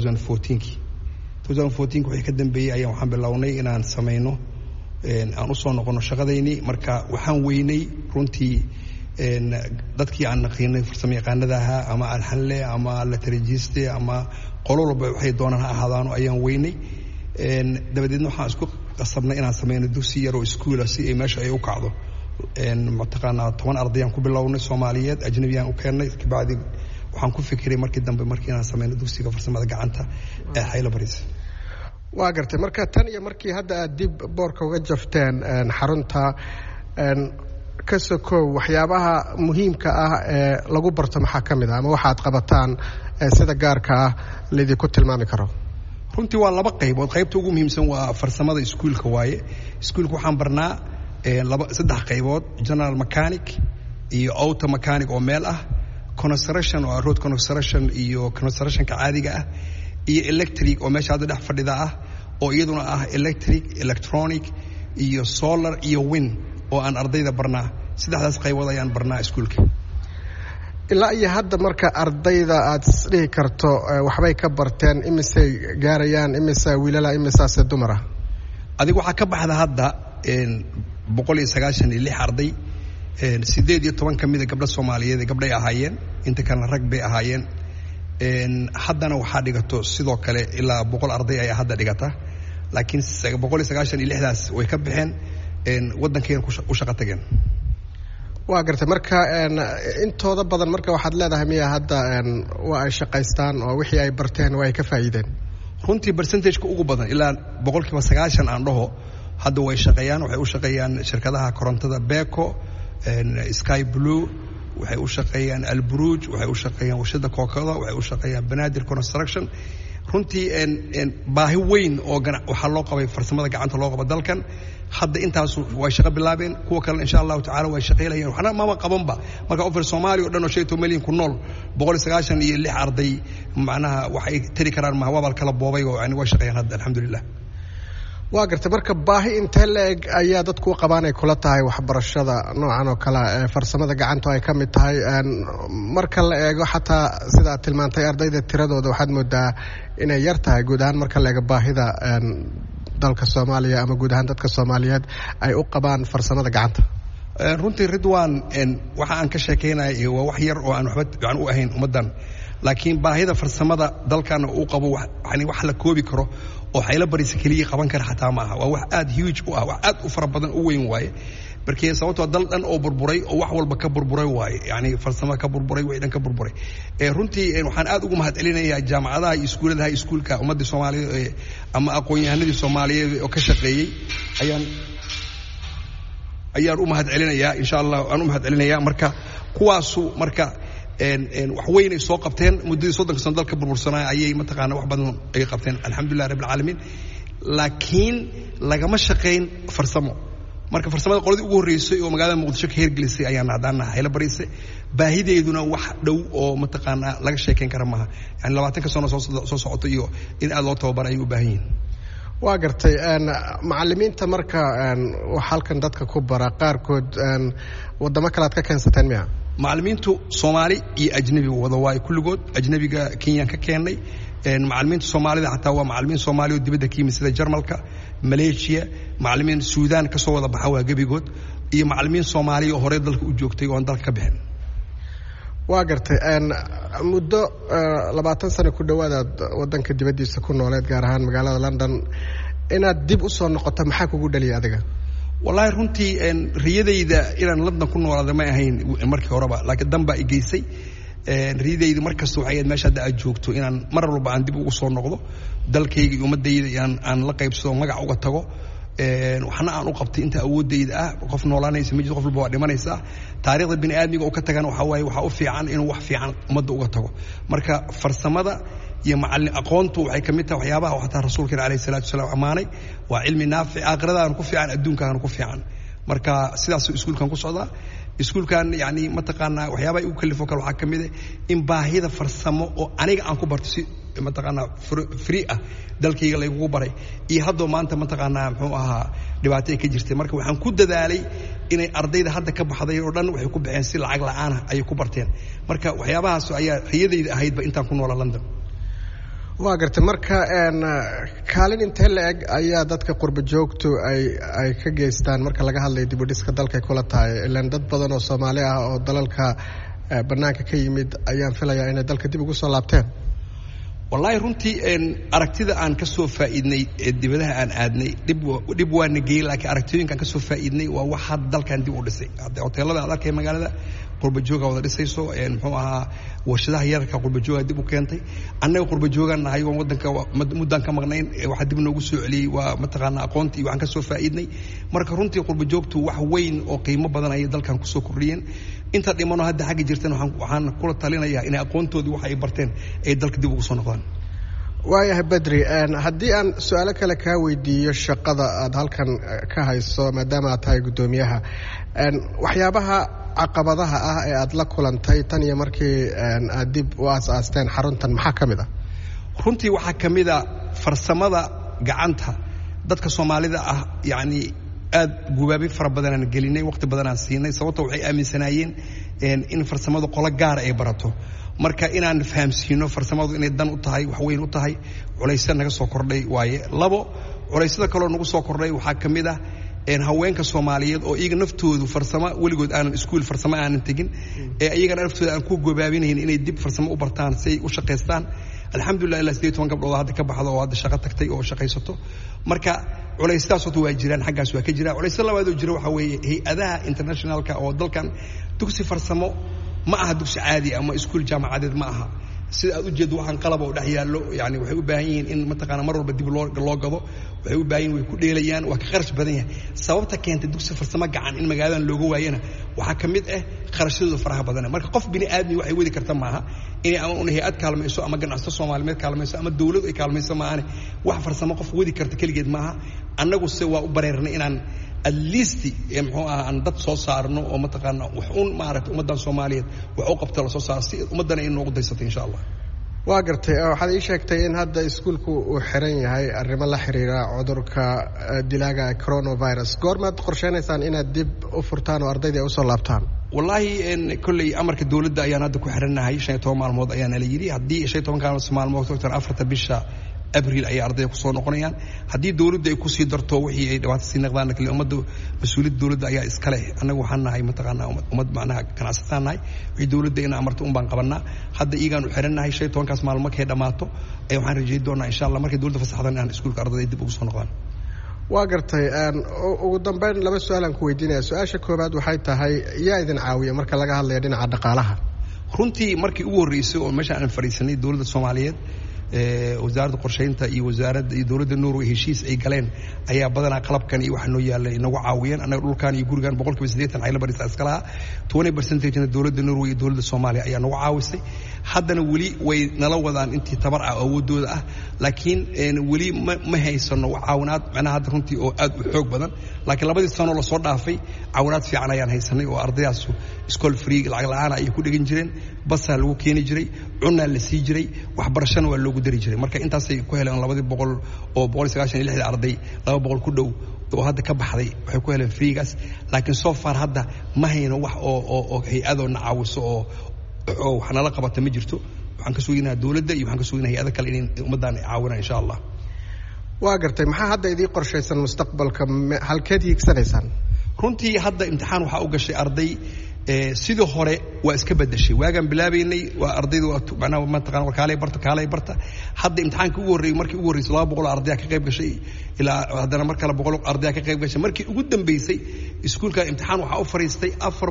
2014 wixii ka dambeeyey ayaan waxaan bilownay inaan samayno aan u soo noqono shaqadaynii. marka waxaan weynay runtii dadkii aan naqiinay farsamo yaqaanada ahaa ama alxanle ama latarajiste ama qolo walba waxay doonaan ha ahaadaano ayaan weynay. dabadeedna waxaan isku qasabnay inaan samayno dugsi yar oo iskuula si ay meesha ay u kacdo. mataqaanaa 10 ardayaan ku bilownay Soomaaliyeed, ajnabiyaan u keennay. kabacdi waxaan ku fikiray markii dambe inaan samayno dugsiga farsamada gacanta ee Xayle Bariise. waa gartay. marka tan iyo markii hadda aad dib boorka uga jafteen xarunta ka sokow waxyaabaha muhiimka ah ee lagu barto maxaa ka mid ah ama waxaad qabataan sida gaarka ah laydinku tilmaami karo? runtii waa laba qaybood. qaybta ugu muhiimsan waa farsamada iskuulka waaye. iskuulka waxaan barnaa 3 qaybood: general mechanic iyo auto mechanic oo meel ah, construction oo road construction iyo constructionka caadiga ah, iyo electric oo meesha hadda dhex fadhida ah oo iyaduna ah electric, electronic iyo solar iyo wind oo aan ardayda barnaa. 3daas qaybood ayaan barnaa iskuulka. ilaa iyo hadda marka ardayda aad isdhihi karto waxbay ka barteen, imisay gaarayaan, imisa wiilala, imisaase dumara? adiga waxaa ka baxda hadda 196 arday. 18 ka mid gabdho Soomaaliyeed gabdhay ahaayeen, inta kalena rag bay ahaayeen. haddana waxaa dhigato sidoo kale ilaa 100 arday ayaa hadda dhigata, laakiin 196daas way ka baxeen waddankeena u shaqo tageen. waa gartay. marka intooda badan marka waxaad leedahay miya hadda waa ay shaqaystaan oo wixii ay barteen waa ay ka faa'iideen? runtii percentage-ka ugu badan ilaa 90% aan dhaho hadda way shaqeeyaan. waxay u shaqeeyaan shirkadaha korontada Beko, Sky Blue, waxay u shaqeeyaan Alburuj, waxay u shaqeeyaan warshada Kookada, waxay u shaqeeyaan Banaadir Construction. runtii baahi weyn oo waxaa loo qabay farsamada gacanta loo qabo dalkan. hadda intaas way shaqo bilaabeen, kuwa kale insha Allah tacaala way shaqeeyaan. waxna ma qabanba marka offer Soomaaliya oo dhan oo 5 milyan ku nool 196 arday macnaha waxay tiri karaan ma wabal kala boobay oo yani way shaqeeyaan hadda alxamdulillah. waa gartay. marka baahi intee leeg ayaa dadku u qabaan ay kula tahay waxbarashada noocan oo kale ee farsamada gacanta ay ka mid tahay? marka la eego xataa sidaad tilmaantay ardayda tiradooda waxaad moodaa inay yar tahay guud ahaan marka la eego baahida dalka Soomaaliya ama guud ahaan dadka Soomaaliyeed ay u qabaan farsamada gacanta. runtii Ridwan waxa aan ka sheekeynay waa wax yar oo aan waxba u ahayn ummadan laakiin baahida farsamada dalkan uu qabo wax la koobi karo oo Xayla Bariise kaliya qaban kara xataa maaha waa wax aad huge u ah wax aad u fara badan u weyn waaye barkii sababtoo dal dhan oo burburay oo wax walba ka burburay waaye yani farsamo ka burburay way dhan ka burburay runtii waxaan aad ugu mahadcelinayaa jaamacadaha iyo iskuulada iskuulka ummadda Soomaaliyeed ama aqoon-yahanadii Soomaaliyeed oo ka shaqeeyay ayaan u mahadcelinayaa insha Allah aan u mahadcelinayaa marka kuwaasu marka wax weyn ay soo qabteen muddadii 30 sano dalka burbursanaa ayay mataqaana wax badan ay qabteen alxamdulillah rabbil alamin laakiin lagama shaqeyn farsamo marka farsamada qoladii ugu horeysay oo magaalada Muqdisho ka hirgelisay ayaan hadana Xayla Bariise baahideeduna wax dhow oo mataqaana laga sheekeyn kara maaha yani 20 sano soo socoto iyo in aad loo tababaray u baahan yihiin waa gartay macallimiinta marka wax halkan dadka ku bara qaarkood wadamo kale aad ka keensateen miya macallimiintu Soomaali iyo ajnabi wada waay kulligood ajnabiga Kenya ka keenay macallimiinta Soomaalida xataa waa macallimiin Soomaali oo dibadda ka yimid sida Jarmalka Malaysia macallimiin Suudaan ka soo wada baxa waa gabigood iyo macallimiin Soomaali oo hore dalka u joogtay oo aan dalka ka bixin waa gartay muddo 20 sano ku dhawaad wadanka dibadiisa ku nooleed gaar ahaan magaalada London inaad dib u soo noqoto maxaa kugu dhaliyay adiga wallahi runtii riyadayda inaan London ku noolaado ma ahayn markii horeba laakiin danba i geysay riyadayda markasta waxay ahayd meesha aad joogto inaan mar walba aan dib ugu soo noqdo dalkayga iyo ummadayda aan la qaybsado magac uga tago waxna aan u qabtay inta awoodayda ah qof noolaanaysa ma jiro qof walba waa dhimanaysa taariikhda bini aadmiga oo ka tagan waxa u fiican inuu wax fiican ummadda uga tago marka farsamada iyo macallin aqoontu waxay kamid tahay waxyaabaha waxa rasuulka Kariimka sallallahu alayhi wasallam amaanay waa cilmi naafic aakhiradaana ku fiican adduunkaana ku fiican marka sidaas iskuulkan ku socdaa iskuulkan yani mataqaana waxyaabaha uu kalifo kale waxa kamid ah in baahida farsamo oo aniga aan ku barto si mataqaana free ah dalkayga la igu baray iyo hadda maanta mataqaana muxuu ahaa dhibaato ay ka jirtay marka waxaan ku dadaalay inay ardayda hadda ka baxday oo dhan waxay ku baxeen si lacag la'aan ah ay ku barteen marka waxyaabahaas ayaa riyadayda ahaydba intaan ku noolaa London waa gartay marka kaalin intee la-eg ayaa dadka qurba joogtu ay ka geystaan marka laga hadlayo dib u dhiska dalka ay kula tahay ilaan dad badan oo Soomaali ah oo dalalka banaanka ka yimid ayaan filayaa inay dalka dib ugu soo laabteen wallahi runtii aragtida aan ka soo faa'iidnay dibadaha aan aadnay dib waa nagay laakiin aragtooyinkan ka soo faa'iidnay waa waxa dalkan dib u dhisay hoteelada dalka magaalada qurba jooga wada dhisayso muxuu ahaa warshadaha yarka qurba jooga dib u keentay annaga qurba joogan nahay oo wadanka muddan ka maqnayn waxa dib noogu soo celiyay waa mataqaana aqoontii waxaan ka soo faa'iidnay marka runtii qurba joogtu wax weyn oo qiimo badan ay dalkan ku soo kordhiyeen inta dhimano hadda xagga jirtan waxaan kula talinayaa in aqoontoodii wax ay barteen ay dalka dib ugu soo noqdaan waayahay Badri haddii aan su'aalo kale kaa weydiiyo shaqada aad halkan ka hayso maadaama aad tahay gudoomiyaha waxyaabaha caqabadaha ah ee aad la kulantay tan iyo markii aad dib u aasaasteen xaruntan maxaa kamid ah runtii waxaa kamid ah farsamada gacanta dadka Soomaalida ah yani aad gubaabi fara badan aan gelinay waqti badan aan siinay sababtoo waxay aaminsanaayeen in farsamada qolo gaar ay barato marka inaan fahamsiino farsamadu inay dan u tahay wax weyn u tahay culayska naga soo kordhay waaye labo culaysyada kale oo nagu soo kordhay waxaa kamid ah haweenka Soomaaliyeed oo iyaga naftoodu farsamo waligood aanan iskuul farsamo aanan tagin iyaga naftooda aan ku gobaabinayn inay dib farsamo u bartaan si ay u shaqeystaan alxamdulillah ilaa 18 gabdhood hadda ka baxdo oo hadda shaqo tagtay oo shaqeysato marka culaystaas oo waa jiraan xaggaas waa ka jira culaysada labaad oo jira waxa weeye hay'adaha internationalka oo dalkan dugsi farsamo ma aha dugsi caadi ama iskuul jaamacadeed ma aha sida aad u jeedo waxaan qalab oo dhex yaallo yani waxay u baahan yihiin in mataqaana mar walba dib loo gado waxay u baahan yihiin way ku dheelayaan waa ka kharash badan yahay sababta keentay dugsi farsamo gacan in magaaladan looga waayana waxaa ka mid ah kharashadooda faraha badan marka qof bini aadmi waxay wadi karta maaha inay ama un hay'ad kaalmayso ama ganacsato Soomaaliyeed kaalmayso ama dawlad ay kaalmayso maahan wax farsamo qof wadi karta kaligeed maaha annagu se waa u bareernay inaan at least muxuu ahaa aan dad soo saarno oo mataqaana wax un maaragtay ummadan Soomaaliyeed wax u qabta la soo saar si ummadana ay noogu daysato insha Allah waa gartay waxaad ii sheegtay in hadda iskuulku uu xiran yahay arrimo la xiriira cudurka dilaaga coronavirus goormaad qorsheynaysaan inaad dib u furtaan oo ardayda ay u soo laabtaan wallahi kulli amarka dawladda ayaan hadda ku xiranahay 15 maalmood ayaan la yiri hadii 15 maalmood doctor 4 bisha abril ayay ardayda kusoo noqonayaan haddii dowladda ay kusii darto wixii ay dhibaato sii naqdaan kale ummadda mas-uuliyadda dowladda ayaa iska leh annagu waxaan nahay mataqaanaa ummad macnaha ganacsataan nahay wixii dowladda ina amarto un baan qabanaa hadda iyagaan u xirannahay 15 maalmo markay dhammaato waxaan rajayn doonaa insha allah markay dowladda fasaxdan inaan iskuulka ardayda dib ugu soo noqdaan waa gartay ugu dambeyn laba su-aal aan ku weydiinaya su-aasha koobaad waxay tahay yaa idin caawiya marka laga hadlayo dhinaca dhaqaalaha runtii markii ugu horreysay oo meesha aan fadhiisanay dowladda Soomaaliyeed wasaaradda qorsheynta iyo wasaaradda iyo dowladda Norway heshiis ay galeen ayaa badanaa qalabkan iyo waxa noo yaalay inagu caawiyeen anaga dhulkan iyo gurigan 80% Xayla Bariis iska lahaa 20% dowladda Norway iyo dowladda Soomaaliya ayaa nagu caawisay haddana weli way nala wadaan intii tabar ah awoodooda ah laakiin weli ma haysano caawinaad macnaha hadda runtii oo aad u xoog badan laakiin labadii sano la soo dhaafay caawinaad fiican ayaan haysanay oo ardaydaas school free lacag la'aan ay ku dhigan jireen basa lagu keeni jiray cunna la sii jiray waxbarashana waa loogu dari jiray marka intaasay ku heleen 200 oo 196 arday 200 ku dhow oo hadda ka baxday waxay ku heleen freegas laakiin so far hadda ma hayno wax oo hay'ado nacaawiso oo waxna la qabata ma jirto waxaan ka suuginaa dawladda iyo waxaan ka suuginaa hay'ado kale in ummadan ay caawinaan insha Allah waa gartay maxaa hadda idii qorshaysan mustaqbalka halkeed hiigsanaysaan runtii hadda imtixaan waxa u gashay arday sidoo hore waa iska bedeshay waagan bilaabaynay waa ardaydu macnaha ma taqaan kaalay barta hadda imtixaanka ugu horeeyay markii ugu horeysay 200 arday ka qayb gashay ilaa haddana mar kale 100 arday ka qayb gashay markii ugu dambeysay iskuulka imtixaan waxa u fariistay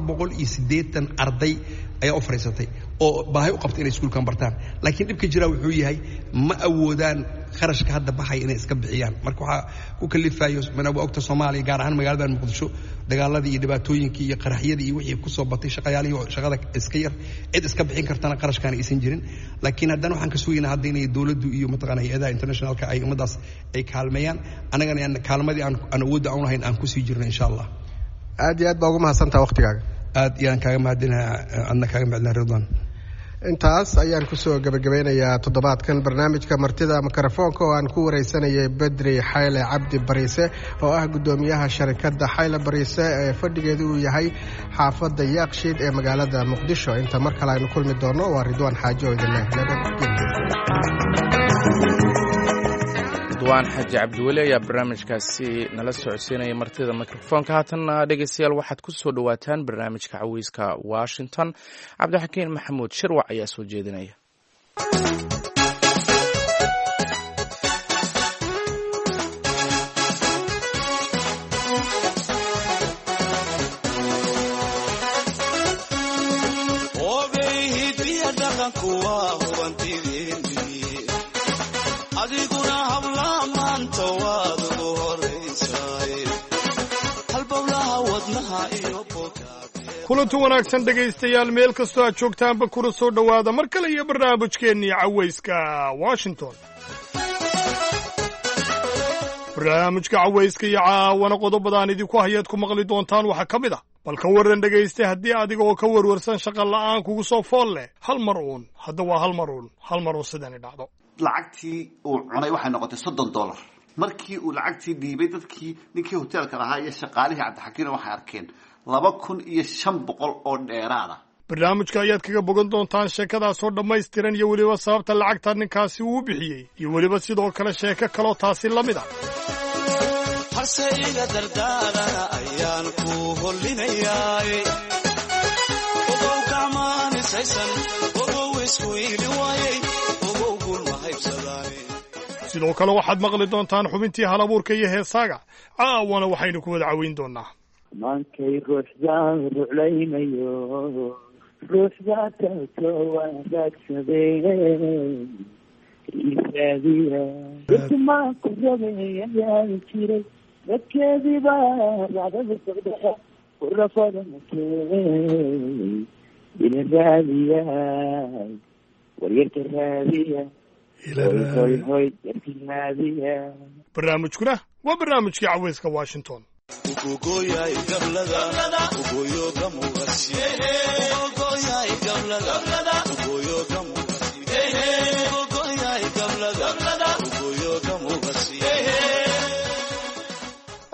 480 arday ayaa u fariisatay oo baahi u qabtay inay iskuulkan bartaan laakiin dibka jira wuxuu yahay ma awoodaan kharashka hadda baxay inay iska bixiyaan marka waxa ku kalifayo manaba ogta Soomaaliya gaar ahaan magaalada Muqdisho dagaaladii iyo dhibaatooyinkii iyo qaraxyadii iyo wixii ku soo batay shaqaalihii shaqada iska yar cid iska bixin kartana qarashkan aysan jirin laakiin haddana waxaan ka suuginaa hadda inay dawladdu iyo mataqaanaa hay'adaha internationalka ay ummadaas ay kaalmeeyaan anagana kaalmadii aan awoodda aan lahayn aan ku sii jirno insha Allah aad iyo aad baa ugu mahadsantahay waqtigaaga aad iyaan kaaga mahadinayaa adna kaaga mahadinayaa Ridwan intaas ayaan kusoo gabagabeynayaa toddobaadkan barnaamijka martida mikrofoonka oo aan ku wareysanayay Badri Xayle Cabdi Bariise oo ah gudoomiyaha sharikadda Xayla Bariise ee fadhigeedu uu yahay xaafadda Yaaqshiid ee magaalada Muqdisho inta mar kale aynu kulmi doono waa Ridwaan Xaaji oo idin leh ridwaan xaaji cabdiweli ayaa barnaamijkaasi nala socodsiinaya martida mikrofoonka haatanna dhegeystayaal waxaad ku soo dhawaataan barnaamijka caweyska Washington cabdixakiin maxamuud shirwac ayaa soo jeedinaya kulanti wanaagsan dhegaystayaal meel kastoo aad joogtaanba kuna soo dhowaada mar kale iyo barnaamijkeennii cawayska Washington barnaamijka cawayska iyo caawana qodobadaan idinku hayaad ku maqli doontaan waxaa ka mid ah bal ka warran dhegaysta haddii adiga oo ka warwarsan shaqa la'aan kugu soo fool leh hal mar uun hal mar uun sidani dhacdo lacagtii uu cunay waxay noqotay $30 markii uu lacagtii dhiibay dadkii ninkii hoteelka lahaa iyo shaqaalihii cabdixakiin waxay arkeen 2500 oo dheeraada barnaamijka ayaad kaga bogan doontaan sheekadaas oo dhammaystiran iyo weliba sababta lacagta ninkaasi uu bixiyey iyo weliba sidoo kale sheeko kaloo taasi la mid ah harse iga dardaarana ayaan ku hollinayaay ogow kamanisaysan ogow isku iili waayey ogow gulma haybsadaay sidoo kale waxaad maqli doontaan xubintii halabuurka iyo heesaaga caawana waxaynu ku wada caweyn doonaa maankay ruuxdaan ruclaynayo ruuxdaa taasoo wanaagsadeen isaadiya dadkumaa ku rabeeyayaan jiray dadkeedii baa racdada socdaa ku rafadanakey ila raadiyaay waryarka raadiya hoy yarka raadiya barnaamijkuna waa barnaamijkii caweyska Washington ugogoyay gablada ugoyo gamugasi ugogoyay gablada ugoyo gamugasi ugogoyay gablada ugoyo gamugasi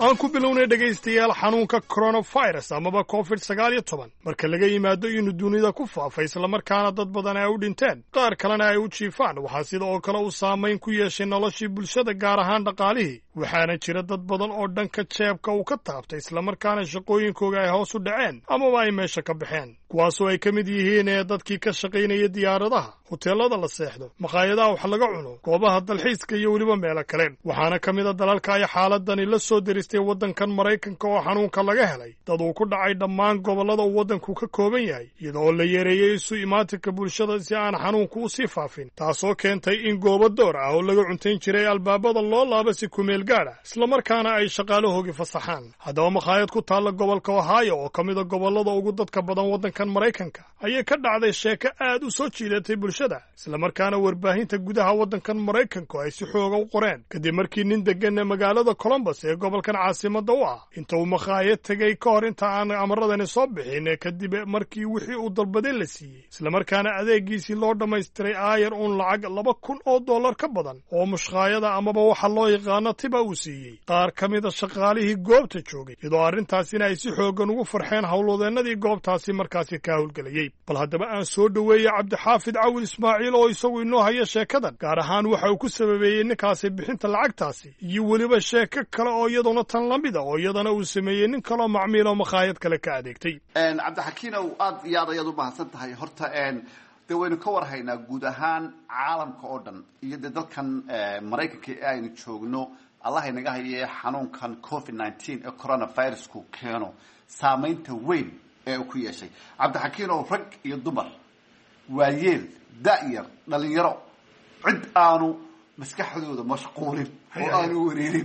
aan ku bilownay dhegaystayaal xanuunka coronavirus amaba covid-19 marka laga yimaado inuu dunida ku faafay islamarkaana dad badan ay u dhinteen qaar kalena ay u jiifaan waxaa sida oo kale uu saamayn ku yeeshay noloshii bulshada gaar ahaan dhaqaalihii waxaana jira dad badan oo dhanka jeebka uu ka taabtay islamarkaana shaqooyinkooga ay hoos u dhaceen amaba ay meesha ka baxeen kuwaasoo ay ka mid yihiin ee dadkii ka shaqaynaya diyaaradaha hoteelada la seexdo maqaayadaha wax laga cuno goobaha dalxiiska iyo weliba meelo kale waxaana ka mid a dalalka ay xaaladani la soo deristay waddankan maraykanka oo xanuunka laga helay dad uu ku dhacay dhammaan gobollada uu waddanku ka kooban yahay iyadoo la yareeyey isu imaatinka bulshada si aan xanuunku u sii faafin taasoo keentay in goobo door ah oo laga cuntayn jiray albaabada loo laaba si kumeel gaadh ah islamarkaana ay shaqaalahoogi fasaxaan haddaba makhaayad ku taalla gobolka ohio oo ka mid a gobollada ugu dadka badan waddankan maraykanka ayay ka dhacday sheeko aad u soo jiidatay bulshada islamarkaana warbaahinta gudaha waddankan maraykanku ay si xooga u qoreen kadib markii nin degan magaalada colombus ee gobolkan caasimadda u ah inta uu makhaayad tegey ka hor inta aan amaradani soo bixin kadib markii wixii uu dalbaday la siiyey islamarkaana adeegiisii loo dhammaystiray aayar uun lacag $2,000 ka badan oo mushqaayada amaba waxa loo yaqaano tiba uu siiyey qaar ka mida shaqaalihii goobta joogay iyadoo arrintaasina ay si xoogan ugu farxeen howlwadeennadii goobtaasi markaasi ka howlgelayey bal haddaba aan soo dhoweeyey cabdixaafid cawil ismaaciil oo isagu inoo haya sheekadan gaar ahaan waxa uu ku sababeeyey ninkaasi bixinta lacagtaasi iyo weliba sheeko kale oo iyaduna tan la mida oo iyadana uu sameeyey nin kaloo macmiil oo makhaayad kale ka adeegtay cabdixakiinow aad iyo aad ayaad u mahadsan tahay horta dee waynu ka warhaynaa guud ahaan caalamka oo dhan iyo dee dalkan maraykanka ee aynu joogno allah inaga haye xanuunkan covid-19 ee coronavirusku keeno saamaynta weyn ee uu ku yeeshay cabdixakiinow rag iyo dumar waayeel da'yar dhalinyaro cid aanu maskaxdooda mashquulin oo aanu wareerin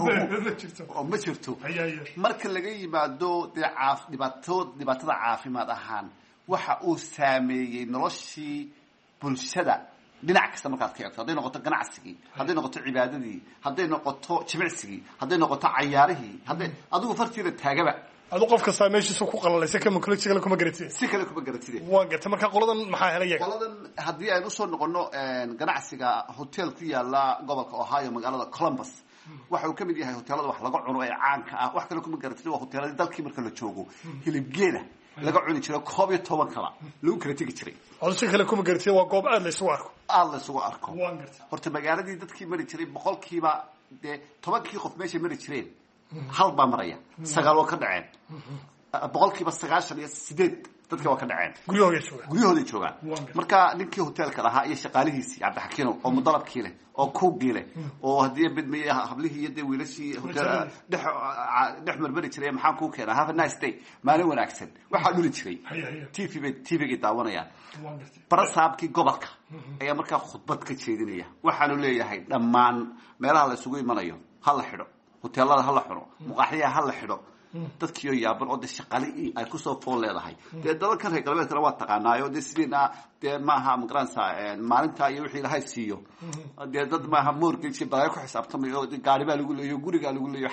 oo ma jirto marka laga yimaado dee dhibaatada caafimaad ahaan waxa uu saameeyey noloshii bulshada dhinac kasta markaad ka eegto hadday noqoto ganacsigii hadday noqoto cibaadadii hadday noqoto jimicsigii hadday noqoto cayaarihii hadday adigu fartiida taagaba adu qof kasta meeshiisa ku qalalaysa kama kale kuma garatid si kale kuma garatid waa gartay marka qoladan maxaa helay qoladan haddii aynu soo noqono ganacsiga hotel ku yaala gobolka ohio magaalada columbus waxa uu ka mid yahay hoteelada wax laga cuno ee caanka ah wax kale kuma garatid waa hoteeladii dalkii marka la joogo hilibgeela laga cuni jiray 11 kala lagu kala tegi jiray oo si kale kuma garatid waa goob aad la isugu arko waan gartay horta magaaladii dadkii mari jiray boqolkiiba dee 10 qof meesha mari jireen hal baa maraya 9 waa ka dhaceen boqolkiiba 98 dadka waa ka dhaceen guryahooda joogaan marka ninkii hoteelka lahaa iyo shaqaalihiisii cabdixakiinow oo mudalabkii leh oo kuugii leh oo haddii bidmaya hablihii iyo dee wiilashii hotel dhex marmari jiray maxaan kuu keenaa have a nice day maalin wanaagsan waxaa dhuli jiray tvgay daawanayaan barasaabkii gobolka ayaa markaa khudbad ka jeedinaya waxaanu leeyahay dhammaan meelaha la isugu imanayo ha la xidho hoteelada ha la xidho muqaaxiyaha ha la xidho dadkiioo yaaban oo dee shaqali ay kusoo fool leedahay dee dalalkan reer galbeedkana waa taqaanaayo dee sidiina dee maaha magaranaysa maalinta iyo wixii ilahay siiyo dee dad maaha mortgage balaayo ku xisaabtamayo gaari baa lagu leeyo gurigaa lagu leeyo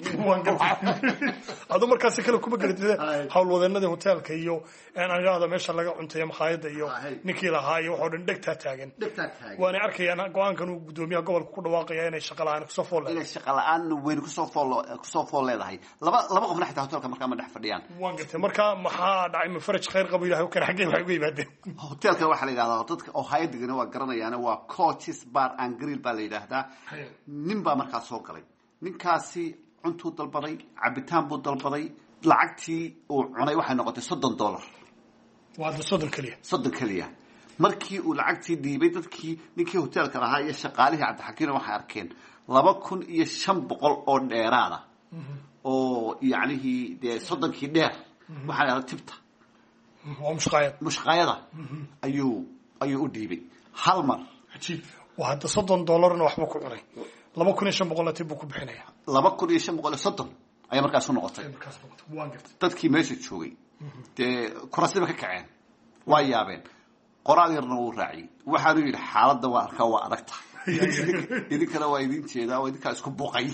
adu markaasi kale kuma garatid howlwadeenadii hoteelka iyo anaada meesha laga cuntayo makhaayada iyo ninkii lahaa iyo waxoo dhan dhegtaa taagan waanay arkayaan go-aankan uu gudoomiyaha gobolka ku dhawaaqaya inay shaqa la-aan kusoo fool leedahay inay shaqa la-aan weyn kusoo fool leedahay laba qofna xitaa hotelka markaa ma dhex fadhiyaan waan gartay marka maxaa dhacay ma faraj khayr qabo ilahay kan xaggee waxay uga yimaadeen hotelka waxaa la yidhahdaa dadka oo haydigana waa garanayaan waa coaches bar and grill baa la yidhaahdaa nin baa markaa soo galay ninkaasi cuntuu dalbaday cabitaan buu dalbaday lacagtii uu cunay waxay noqotay $30 waa $30 keliya markii uu lacagtii dhiibay dadkii ninkii hoteelka lahaa iyo shaqaalihii cabdixakiino waxay arkeen 2,500 oo dheeraada oo yacnihii dee 30kii dheer waxaa la tibta mushqaayada ayuu u dhiibay hal mar ajiib waa hadda $30 waxba ku cunay 2,500 tib buu ku bixinaya 2,530 ayay markaas u noqotay dadkii meesha joogay dee kurasiba ka kaceen waa yaabeen qoraal yarna wuu raaciyey waxaanu yidhi xaaladda waa arkaa waa adag tahay idinkana waa idin jeedaa oo idinkaa isku buuqay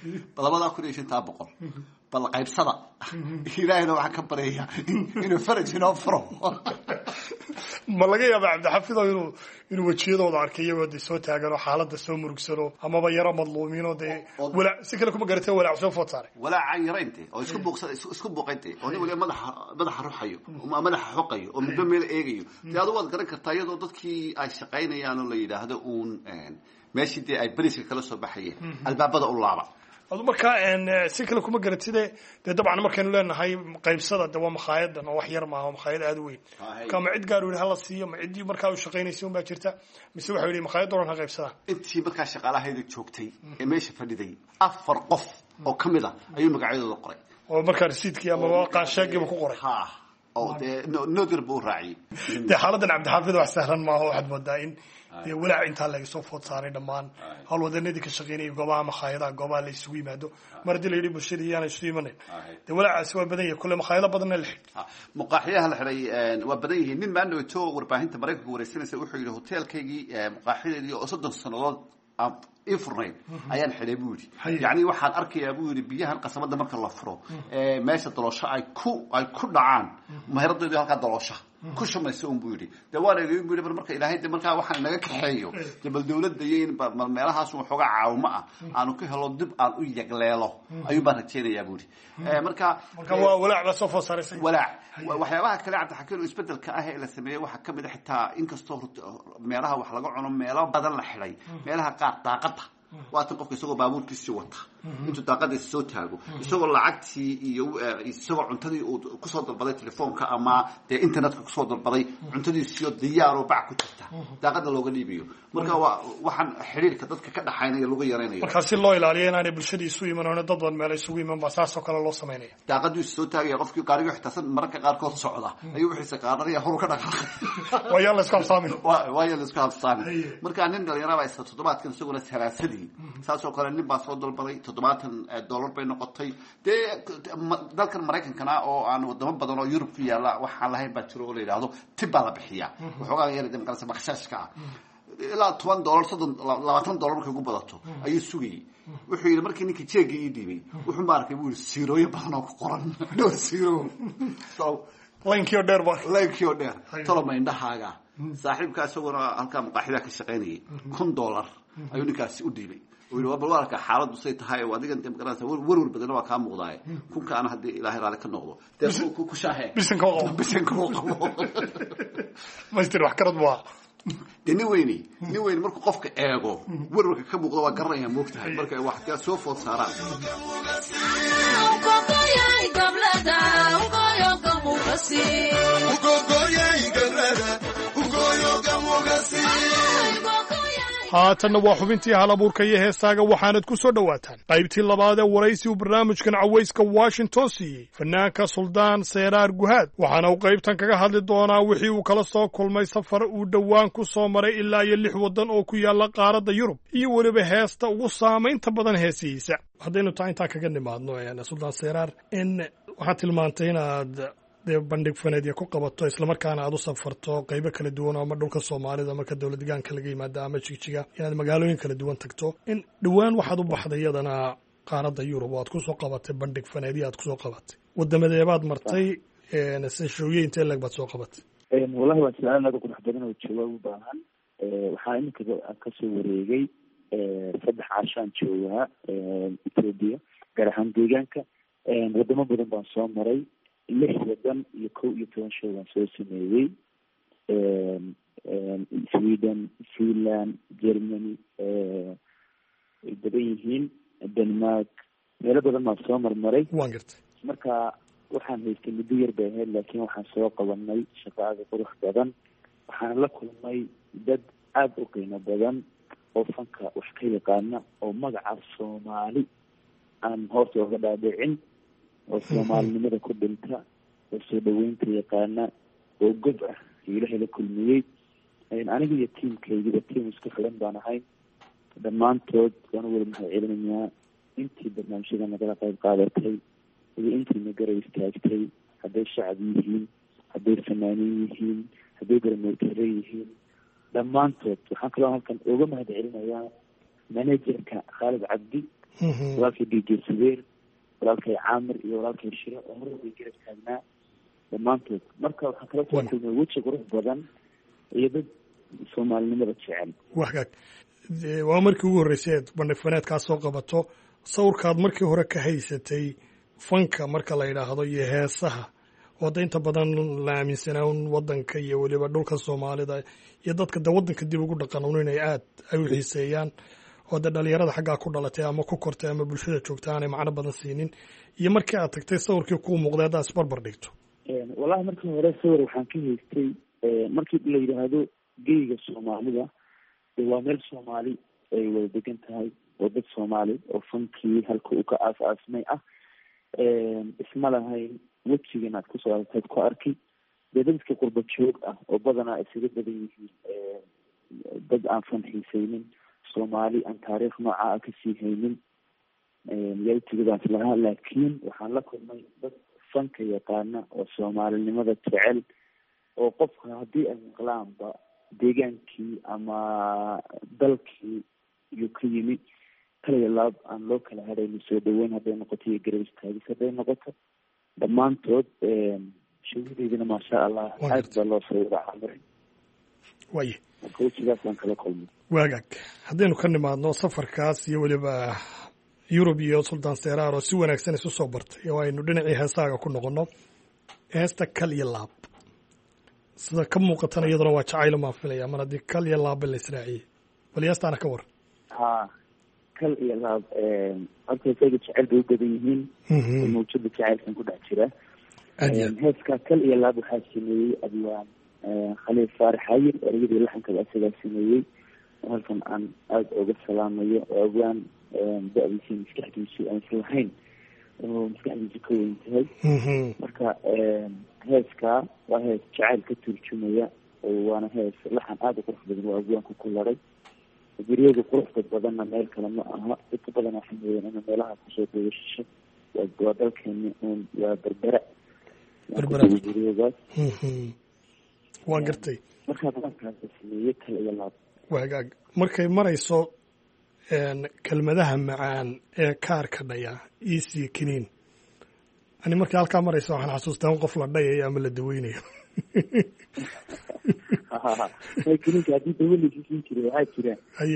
2,500 bal qaybsada ilaahayna waxaa ka baryaya inuu faraj inoo furo ma laga yaaba cabdixafido inuu wejiyadooda arkay iyagoo de soo taagan oo xaaladda soo murugsano amaba yaro madluumin oo dee walaac si kale kuma garatay walaac soo food saaray walaaca yaraynte oo isku buuqaynte oo nin waliba madaxa ruxayo ama madaxa xoqayo oo midba meel eegayo dee adigu waad garan kartaa iyadoo dadkii ay shaqaynayaan oo la yidhaahdo uun meeshii dee ay beriska kala soo baxayeen albaabada u laaba adu markaa si kale kuma garatide dee dabcan markaynu leenahay qaybsada de waa makhaayaddan oo wax yar maaha makhaayad aada u weyn marka ma cid gaar u yihi hala siiyo ma ciddii markaa u shaqaynaysay unbaa jirta mise waxa yidhi makhaayadda o dhan ha qaybsadaan intii markaa shaqaalahayda joogtay ee meesha fadhiday 4 qof oo ka mid ah ayuu magacyadooda qoray oo markaa rasiidkii ama qaansheegiiba ku qoray oo dee noodir buu raaciyay dee xaaladdan cabdixaafid wax sahlan maaha waxaad moodaa in dee walaac intaa laga soo food saaray dhammaan howlwadanadii ka shaqeynayay goobaha makhaayadaha goobaha la isugu yimaado mar haddii la yidhi bulshada iyaana isu imanayn dee walaacaasi waa badan yahay kulle makhaayado badanna la xidhay muqaaxiyaha la xidhay waa badan yihiin nin maandhowto warbaahinta maraykanka wareysanaysa wuxuu yidhi hoteelkaygii muqaaxiyadeedii oo 30 sannadood ii furnayd ayaan xidhay buu yidhi yacni waxaan arkayaa buu yidhi biyahan qasabada marka la furo meesha daloosho ay ku dhacaan mahiradeedu halkaa daloosha ku shumaysa un buu yidhi dee waan eegay buu yidhi marka ilaahay de markaa waxaan naga kaxeeyo dee bal dawladda iyo in meelahaas waxoogaa caawimo ah aanu ka helo dib aan u yagleelo ayuu baan rajaynayaa buu yidhi marka waa walaac la soo food saaraysay walaac waxyaabaha kale cabdixakiin oo isbedelka ah ee la sameeyey waxaa ka mid a xitaa inkastoo meelaha wax laga cuno meelo badan la xidhay meelaha qaar daaqada waatan qofka isagoo baabuurkiisii wata intuu daaqadiisa soo taago isagoo lacagtii iyo isagoo cuntadii uu kusoo dalbaday telefoonka ama dee internetka kusoo dalbaday cuntadiisiyo diyaaroo bac ku jirta daaqada looga dhiibayo marka waxaan xiriirka dadka ka dhaxaynaya lagu yaraynayo markaa si loo ilaaliyo inaanay bulshadii isu iman oona dad badan meel isugu iman baa saasoo kale loo samaynaya daaqadiisu soo taagaya qofkii gaariga xitaasan mararka qaarkood socda ayuu wixiisa qaadanaya horu ka dhaqaaqay waayaa la isku habsaamin waayaa la isku habsaamin markaa nin dhalinyaraba isla toddobaadkan isaguna salaasadii saasoo kale nin baa soo dalbaday $70 bay noqotay dee dalkan maraykankana oo aan wadamo badan oo yurub ku yaala waxaan lahayn baa jiro oo la yidhaahdo tib baa la bixiyaa waxoogaa yar de magarasa makhshaashka ah ilaa $10 $20 markay ugu badato ayuu sugayay wuxuu yidhi markii ninkii jeega ii dhiibay wuxuu ma arkay buu yidhi siirooyo badan oo ku qoran dhowr siiro laynkii oo dheer toloma indhahaaga saaxiibka isaguna halkaa muqaaxidaa ka shaqaynayay $100 ayuu ninkaasi u dhiibay bal waa arkaa xaaladdu say tahay oo adigan de magaranaysa werwer badana waa kaa muuqdaaye kunkaana haddii ilaahay raali ka noqdo dee ku shaahee bisanka u qabo maystir wax karad waa dee nin weyni markuu qofka eego werwerka ka muuqdo waa garanayaa moogtahay marka ay wax soo food saaraan haatanna waa xubintii hal abuurka iyo heestaaga waxaanad ku soo dhowaataan qaybtii labaad ee waraysi uu barnaamijkan cawayska washington siiyey fanaanka suldaan seeraar guhaad waxaana uu qaybtan kaga hadli doonaa wixii uu kala soo kulmay safar uu dhowaan ku soo maray ilaa iyo 6 waddan oo ku yaalla qaaradda yurub iyo weliba heesta ugu saamaynta badan heesihiisa haddaynu taa intaa kaga nimaadno suldaan seeraar waxaad tilmaantay inaad dee bandhig faneedya ku qabato islamarkaana aad u safarto qaybo kala duwan ama dhulka soomaalida marka dowlad deegaanka laga yimaada ama jigjiga inaad magaalooyin kala duwan tagto in dhowaan waxaad u baxday iyadana qaaradda yurub oo aad kusoo qabatay bandhig faneedya aad kusoo qabatay wadamadeebaad martay shooye intee leeg baad soo qabatay wallahi waa su-aal aada qurux badan oo jawaab u baahan waxaa iminka kasoo wareegay 3 cashaan joogaa Ethiopia gaar ahaan deegaanka wadamo badan baan soo maray 6 wadan iyo 11 show baan soo sameeyey Sweden, Finland, Germany, ay badan yihiin Denmark, meelo badan baan soo marmaray waan gartay marka waxaan haystay muddo yar bay ahayd laakiin waxaan soo qabanay shaqo aada qurux badan waxaan la kulmay dad aada u qiimo badan oo fanka wax ka yaqaana oo magaca Soomaali aan horta uga dhaadhicin oo Soomaalinimada ku dhinta oo soo dhaweynta yaqaana oo gob ah ilaahay la kulmiyey aniga iyo tiimkaygiba tiim isku xiran baan ahay dhammaantood waan wada mahadcelinayaa intii barnaamijyada nagala qayb qaadatay iyo intii na garab istaagtay hadday shacab yihiin hadday fanaaniin yihiin hadday garmeerkare yihiin dhammaantood waxaan kaloo halkan uga mahadcelinayaa managerka Khaalid Cabdi walaalkay DJ Subeer walaalkay Caamir iyo walaalkay Shiro oo mar walba garab taagnaa dhammaantood marka waxaan kala soo kulmay weji qurux badan iyo dad soomaalinimada jecel. wagaag waa markii ugu horreysay aad bandhig faneedkaa soo qabato sawirkaad markii hore ka haysatay fanka marka la yidhaahdo iyo heesaha oo da inta badan la aaminsanaa un waddanka iyo weliba dhulka soomaalida iyo dadka de waddanka dib ugu dhaqan inay aad ay u xiiseeyaan oo de dhalinyarada xaggaa ku dhalatay ama ku kortay ama bulshada joogta aanay macno badan siinin iyo markii aad tagtay sawirkii kuu muuqday haddaad isbarbar dhigto. wallahi markii hore sawir waxaan ka haystay markii la yidhaahdo geyga soomaalida waa meel soomaali ay wada degan tahay oo dad soomaali oo fankii halka uu ka aas-aasmay ah isma lahayn wejiga inaad kusoo aragtayd ku arki dee dadka qurba joog ah oo badanaa isaga badan yihiin dad aan fan xiisaynin soomaali aan taariikh nooca ah kasii haynin yaa tigadaas lahaa laakiin waxaan la kulmay dad fanka yaqaana oo soomaalinimada jecel oo qofka haddii ay maqlaanba deegaankii ama dalkii iyuu ka yimi kaliya laab aan loo kala hadhayno soo dhaweyn hadday noqoto iyo garab istaagis hadday noqoto dhammaantood shahideydina maasha allah aad baa loo soo wada camiray waye marka wejigaasaan kala kulmay. waagaag haddaynu ka nimaadno safarkaas iyo weliba yurub iyo sultan seraar oo si wanaagsan isu soo bartay oo aynu dhinacii heesaaga ku noqono heesta kal iyo laab sida ka muuqatana iyaduna waa jacaylo maan filaya mar haddii kal iyo laabba la israaciyey bal heestaana ka war. ha kal iyo laab horta heesayga jecel bay u badan yihiin mawjada jacaylkan ku dhex jira. heeska kal iyo laab waxaa sameeyey abwaan khaliil faarax hayir ereyadii laxankaba isagaa sameeyey halkan aan aada oga salaamayo oo abwaan da-diisa maskaxdiisu aan islahayn oo maskaxdiisu ka weyn tahay. marka heeskaa waa hees jacayl ka turjumaya waana hees laxan aada u qurux badan oo abwaanku ku laray guriyada quruxda badanna meel kale ma aha dadka badan waxay mooyeen ina meelaha kusoo dawashisho waa dalkeeni un waa berbera guriyadaas waan gartay. markaa badankaasa sameeyey kal iyo laab. waagaag markay marayso kelmadaha macaan ee kaarka dhaya iisiyo kiniin ani markii halkaa marayso waxaan xasuustaa in qof la dhayayo ama la daweynayo. kiniinka haddii dawo laisiin jiray waxaa jira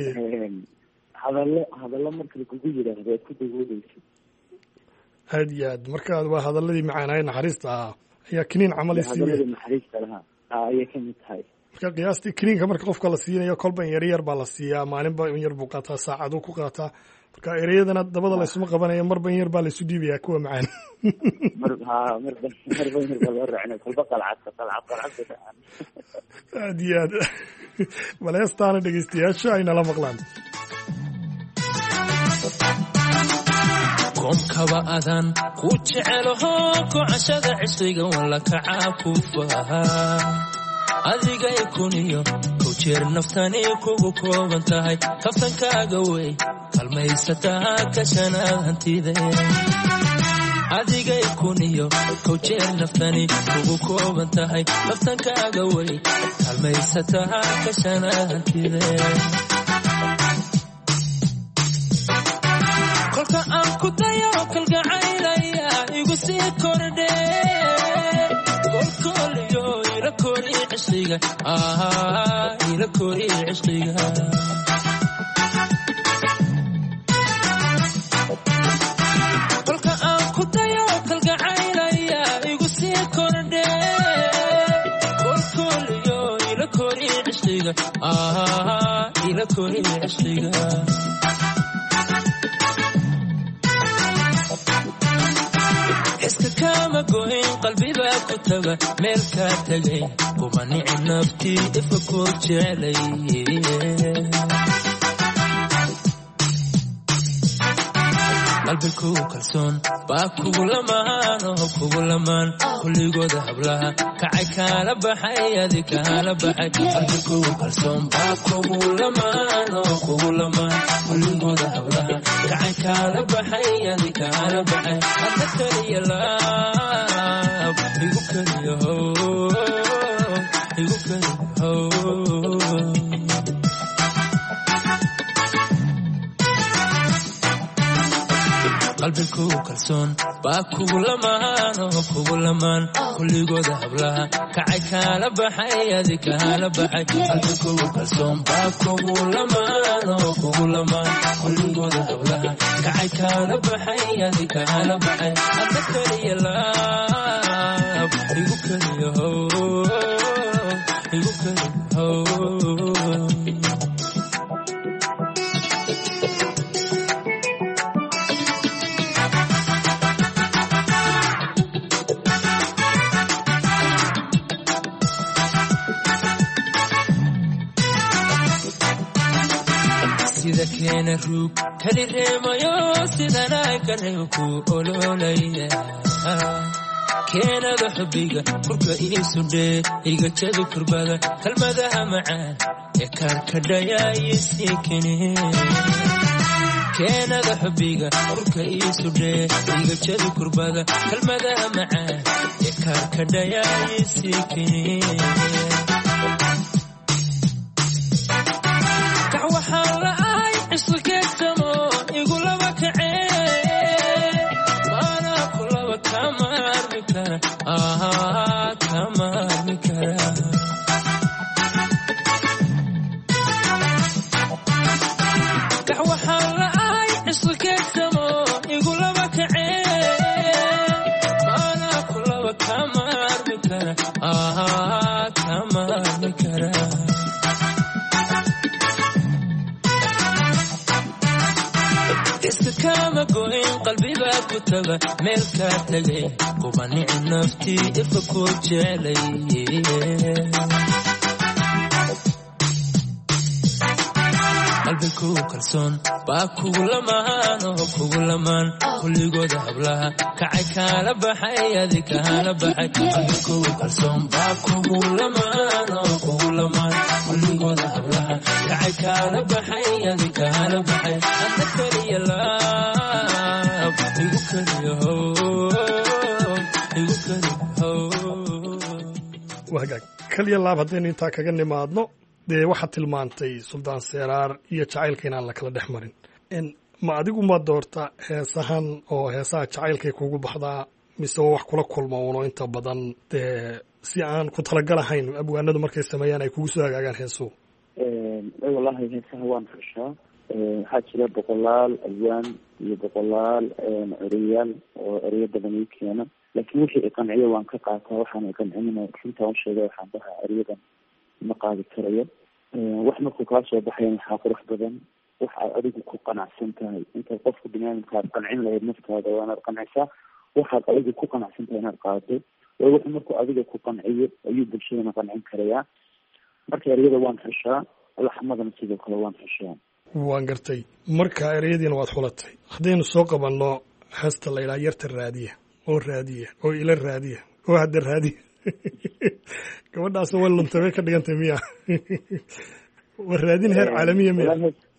hadallo marka lagugu yidhaahdo aad ku dawooleysa. aad iyo aad marka waa hadaladii macaanaye naxariista ahaa ayaa kiniin camal hadaladii naxariista lahaa ayay kamid tahay. marka qiyaastii kiniinka marka qofka la siinayo kolba in yar baa la siiyaa maalinba in yar buu qaataa saacaduu ku qaataa marka ereyadana dabada laysuma qabanayo marba in yar baa laysu dhiibayaa kuwa macaan. aad iyo aad bal heestaana dhegeystayaasha ay nala maqlaan. koomkaba adan ku jecelaho kocashada cisriga walla kacaa ku fahaa adigay kuniyo kow jeer naftani kugu kooban tahay kaftankaaga wey kalmaysataa kashanaad hantide adigay kuniyo kow jeer naftani kugu kooban tahay kaftankaaga wey kalmaysataa kashanaad hantide kolka aan ku dayo kalgacaylaya igu sii kordhe kolkolyo ila kori cishqiga ila kori cishqiga kolka aan ku dayo kalgacaylaya igu sii kordhe kolkolyo ila kori cishqiga ila kori cishqiga iska kama goyn qalbibaa ku taga meel kaa tagay kuma nici naftii ifa koo jecelay qalbigu kalsoon baa kugu lamaan oo kugu lamaan kulligooda hablaha kacay kaala baxay adi kaala baxay qalbigu kalsoon baa kugu lamaan oo kugu lamaan kulligooda hablaha kacay kaala baxay adi kaala baxay hadda kaliya laab igu kaliya igu kaliya qalbi kugu kalsoon baa kugu lamaan oo kugu lamaan kulligooda hablaha kacay kaala baxay adi kaala baxay qalbi kugu kalsoon baa kugu lamaan oo kugu lamaan kulligooda hablaha kacay kaala baxay adi kaala baxay adna kaliya laab igu kaliya igu kaliya sida keena ruug kali reemayo sidana kareebo ku ololaya keenada xubbiga furka iisu dhee iga jabi kurbada kalmadaha macaan ee kaarkadhaya iisii kene keenada xubbiga furka iisu dhee iga jabi kurbada kalmadaha macaan ee kaarkadhaya iisii kene kac waxaan la'ay isukeedsamo igu laba kacee maana ku laba kama armi kara kama armi kara kac waxaan la'ay isukeedsamo igu laba kacee maana ku laba kama armi kara kama armi kara kama goyn qalbiga ku taga meel ka tagay kuba nici nafti ifa ku jeelay qalbi kugu kalsoon baa kugu lamaan oo kugu lamaan kulligooda hablaha kacay kaala baxay adi kaala baxay qalbi kugu kalsoon baa kugu lamaan oo kugu lamaan kulligooda hablaha kacay kaala baxay adi kaala baxay adna kaliya laab igu kaliya igu kaliya wagaag kaliya laab haddaynu intaa kaga nimaadno dee waxaad tilmaantay suldaan seeraar iyo jacaylka inaan la kala dhex marin ma adigu ma doorta heesahan oo heesaha jacaylkay kugu baxdaa mise wax kula kulma uno inta badan dee si aan ku talagalahayn abwaanadu markay sameeyaan ay kugu soo hagaagaan heesuhu wallahi heesaha waan xushaa waxaa jira boqolaal abwaan iyo boqolaal ereyaal oo ereyo badan ii keena laakiin wixii iqanciyo waan ka qaataa waxaan iqancinina runtaa u sheegay waxaan dhahaa eryadan ma qaadi karayo wax markuu kaa soo baxayan waxaa qurux badan wax aad adigu ku qanacsan tahay intaad qofka biniaadamka aad qancin lahayd naftaada waa inaad qancisaa waxaad adigu ku qanacsan tahay inaad qaado waayo wuxuu markuu adiga ku qanciyo ayuu bulshadana qancin karayaa marka eryada waan xushaa laxmadana sidoo kale waan xushaa waan gartay marka ereyadiina waad xulatay haddaynu soo qabanno heesta la yidhaha yarta raadiya oo ila raadiya oo hadda raadiya gabadhaas way luntay bay ka dhigantay miya war raadin heer caalamiya miya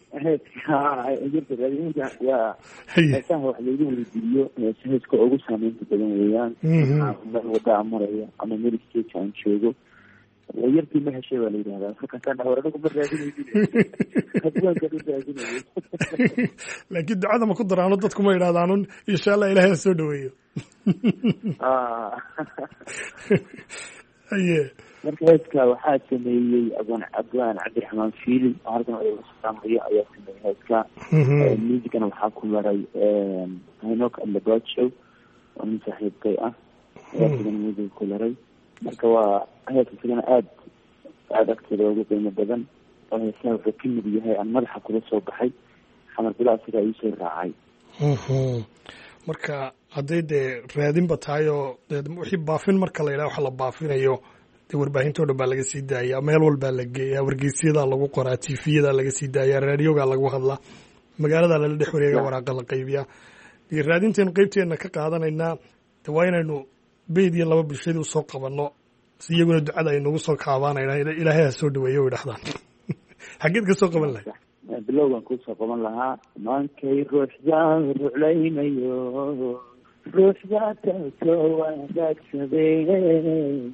heesaha wax laygu weydiiyo heeska ugu saameynta badan weeyaan meel wadaa maraya ama meel stage aan joogo yartii ma heshay baa la yidhahdaa markaasaan dhaha war anigu ma raadinaynin hadwaankan u raadinayo laakiin ducada ma ku daraano dadku ma yidhahdaanun insha allah ilaahay ha soo dhaweeyo haye marka heeska waxaa sameeyey abwaan cabdiraxmaan fiili oo halkan saamriyo ayaa sameeyey heeska musicana waxaa ku maray hinok alabajo oo nin saaxiibkay ah ayaa sigan music ku laray marka waa heeska sigana aada agteeda ugu qiimo badan oo heesaha wuxuu ka mid yahay aan madaxa kula soo baxay xamar bila asigaa iisoo raacay marka hadday dee raadinba tahay oo wixii baafin marka la yidhaha waxa la baafinayo dee warbaahintoo dhan baa laga sii daayaa meel walbaa la geeyaa wargeysyada lagu qoraa tiifiyadaa laga sii daayaa raadiogaa lagu hadlaa magaaladaa lala dhex wareega waraaqa la qaybiyaa dee raadinteenu qeybteenna ka qaadanaynaa de waa inaynu beyd iyo laba bulshadii usoo qabanno si iyaguna ducada ay nagu soo kaabaanayna ilaahay ha soo dhaweeyo way dhahdaan xaggeed ka soo qaban lahay bilowgan kusoo qaban lahaa maankay ruuxdaa ruclaynayo ruuxdaa taasoo wanaagsadee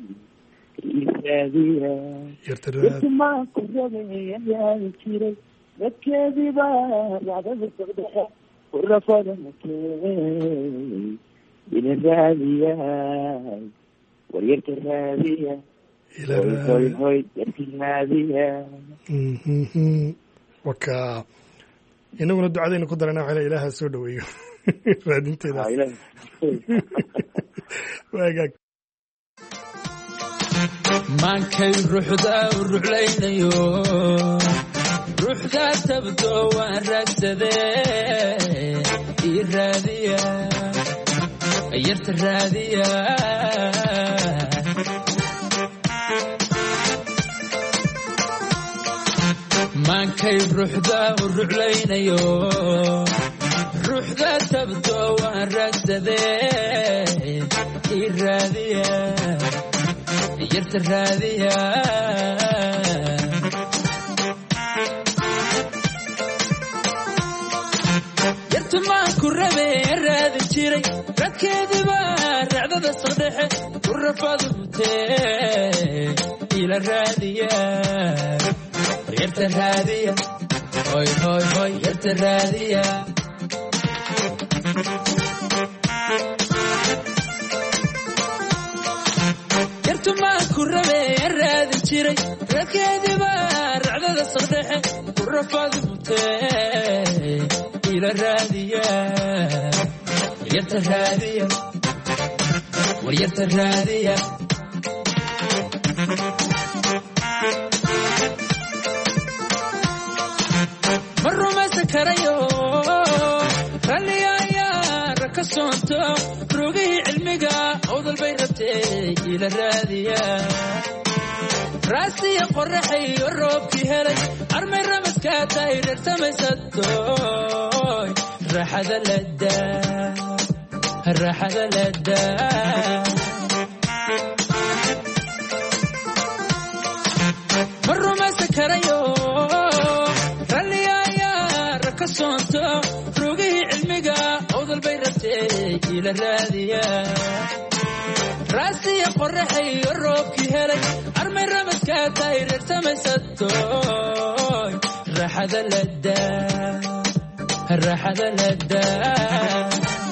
raadiya maanku rabay ayaa jiray dadkeedii baa racdada socdaa urafada makey ila raadiyaay waryarka raadiya hoy hoy yarka raadiya waka inaguna ducadayna ku darana waxaa ilaaha soo dhaweeyo raadinteeda waagaag maankay ruuxda u ruxlaynayo ruuxda tabdo waan raagsadee ii raadiya yarta raadiya maankay ruuxda u ruxlaynayo ruuxda tabdo waan raagsadee ii raadiya yarta raadiya yartumaan ku rabee raadi jiray radkeediba racdada saldhexe ku rafadu mutee ila raadiya yarta raadiya hoy hoy hoy yarta raadiya yartumaan ku rabee raadi jiray radkeediba racdada saldhexe ku rafadu mutee ila raadiya yarta raadiya war yarta raadiya ma rumaysan karayo ralliyayaa raka soonto rogihii cilmiga awdal bay rabtee ila raadiya raasiya qorraxayo roobkii helay armay ramadkaa tahay reersamaysadooy raaxada ladaa ma rumaysan karayo ralliyayaa raka soonto rogihii cilmiga awdal bay rabtee ila raadiya raasiya qorraxayo roobkii helay armay ramadkaa tahay reersamaysadooy raaxada ladaa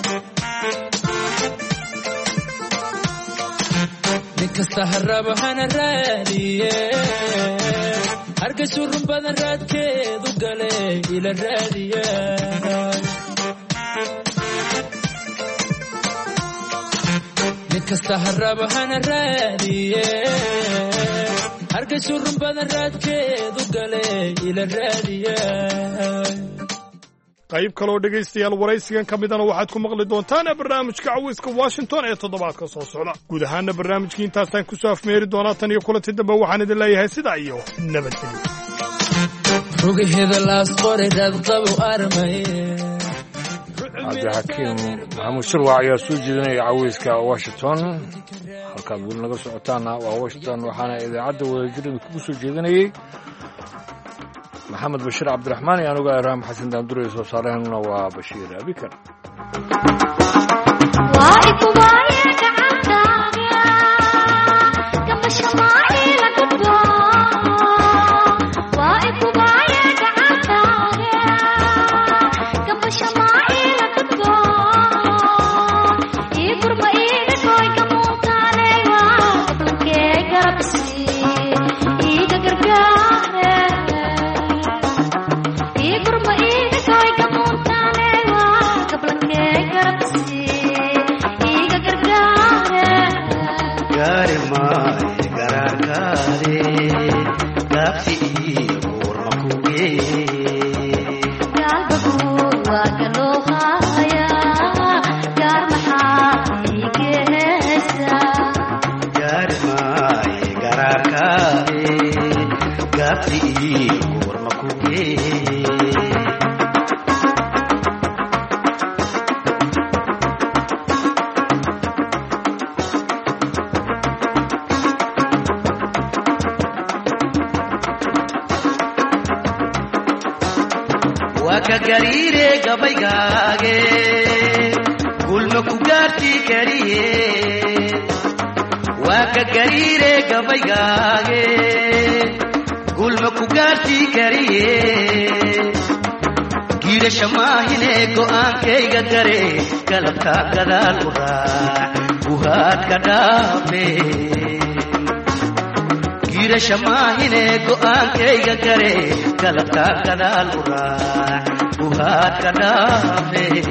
nin kasta harabo hana raadiye hargaysu run badan raadkeedu gale ila raadiya nin kasta harabo hana raadiye hargaysu run badan raadkeedu gale ila raadiya qayb kaloo dhegaystayaal waraysigan ka midana waxaad ku maqli doontaan barnaamijka cawayska washington ee toddobaadka soo socda guud ahaana barnaamijkii intaasaan ku soo afmeeri doonaa tan iyo kulanti dambe waxaan idin leeyahay sidaa iyo nabadgelyo rugaheeda laas qoray raadqabu armaye cabdixakiim maxamuud shirwac ayaa soo jeedinaya cawayska washington halkaad weli naga socotaana waa washington waxaana idaacadda wadajirada kugu soo jeedinayey maxamed bashiir cabdiraxmaan iyo anuga ibraahim xasan daandurey soo saaraheenuna waa bashiir abikar giirasha maahine go'aankayga gare galabka gadaal u raac uhaadka dhaafe giirasha maahine go'aankayga gare galabka gadaal u raac uhaadka dhaafe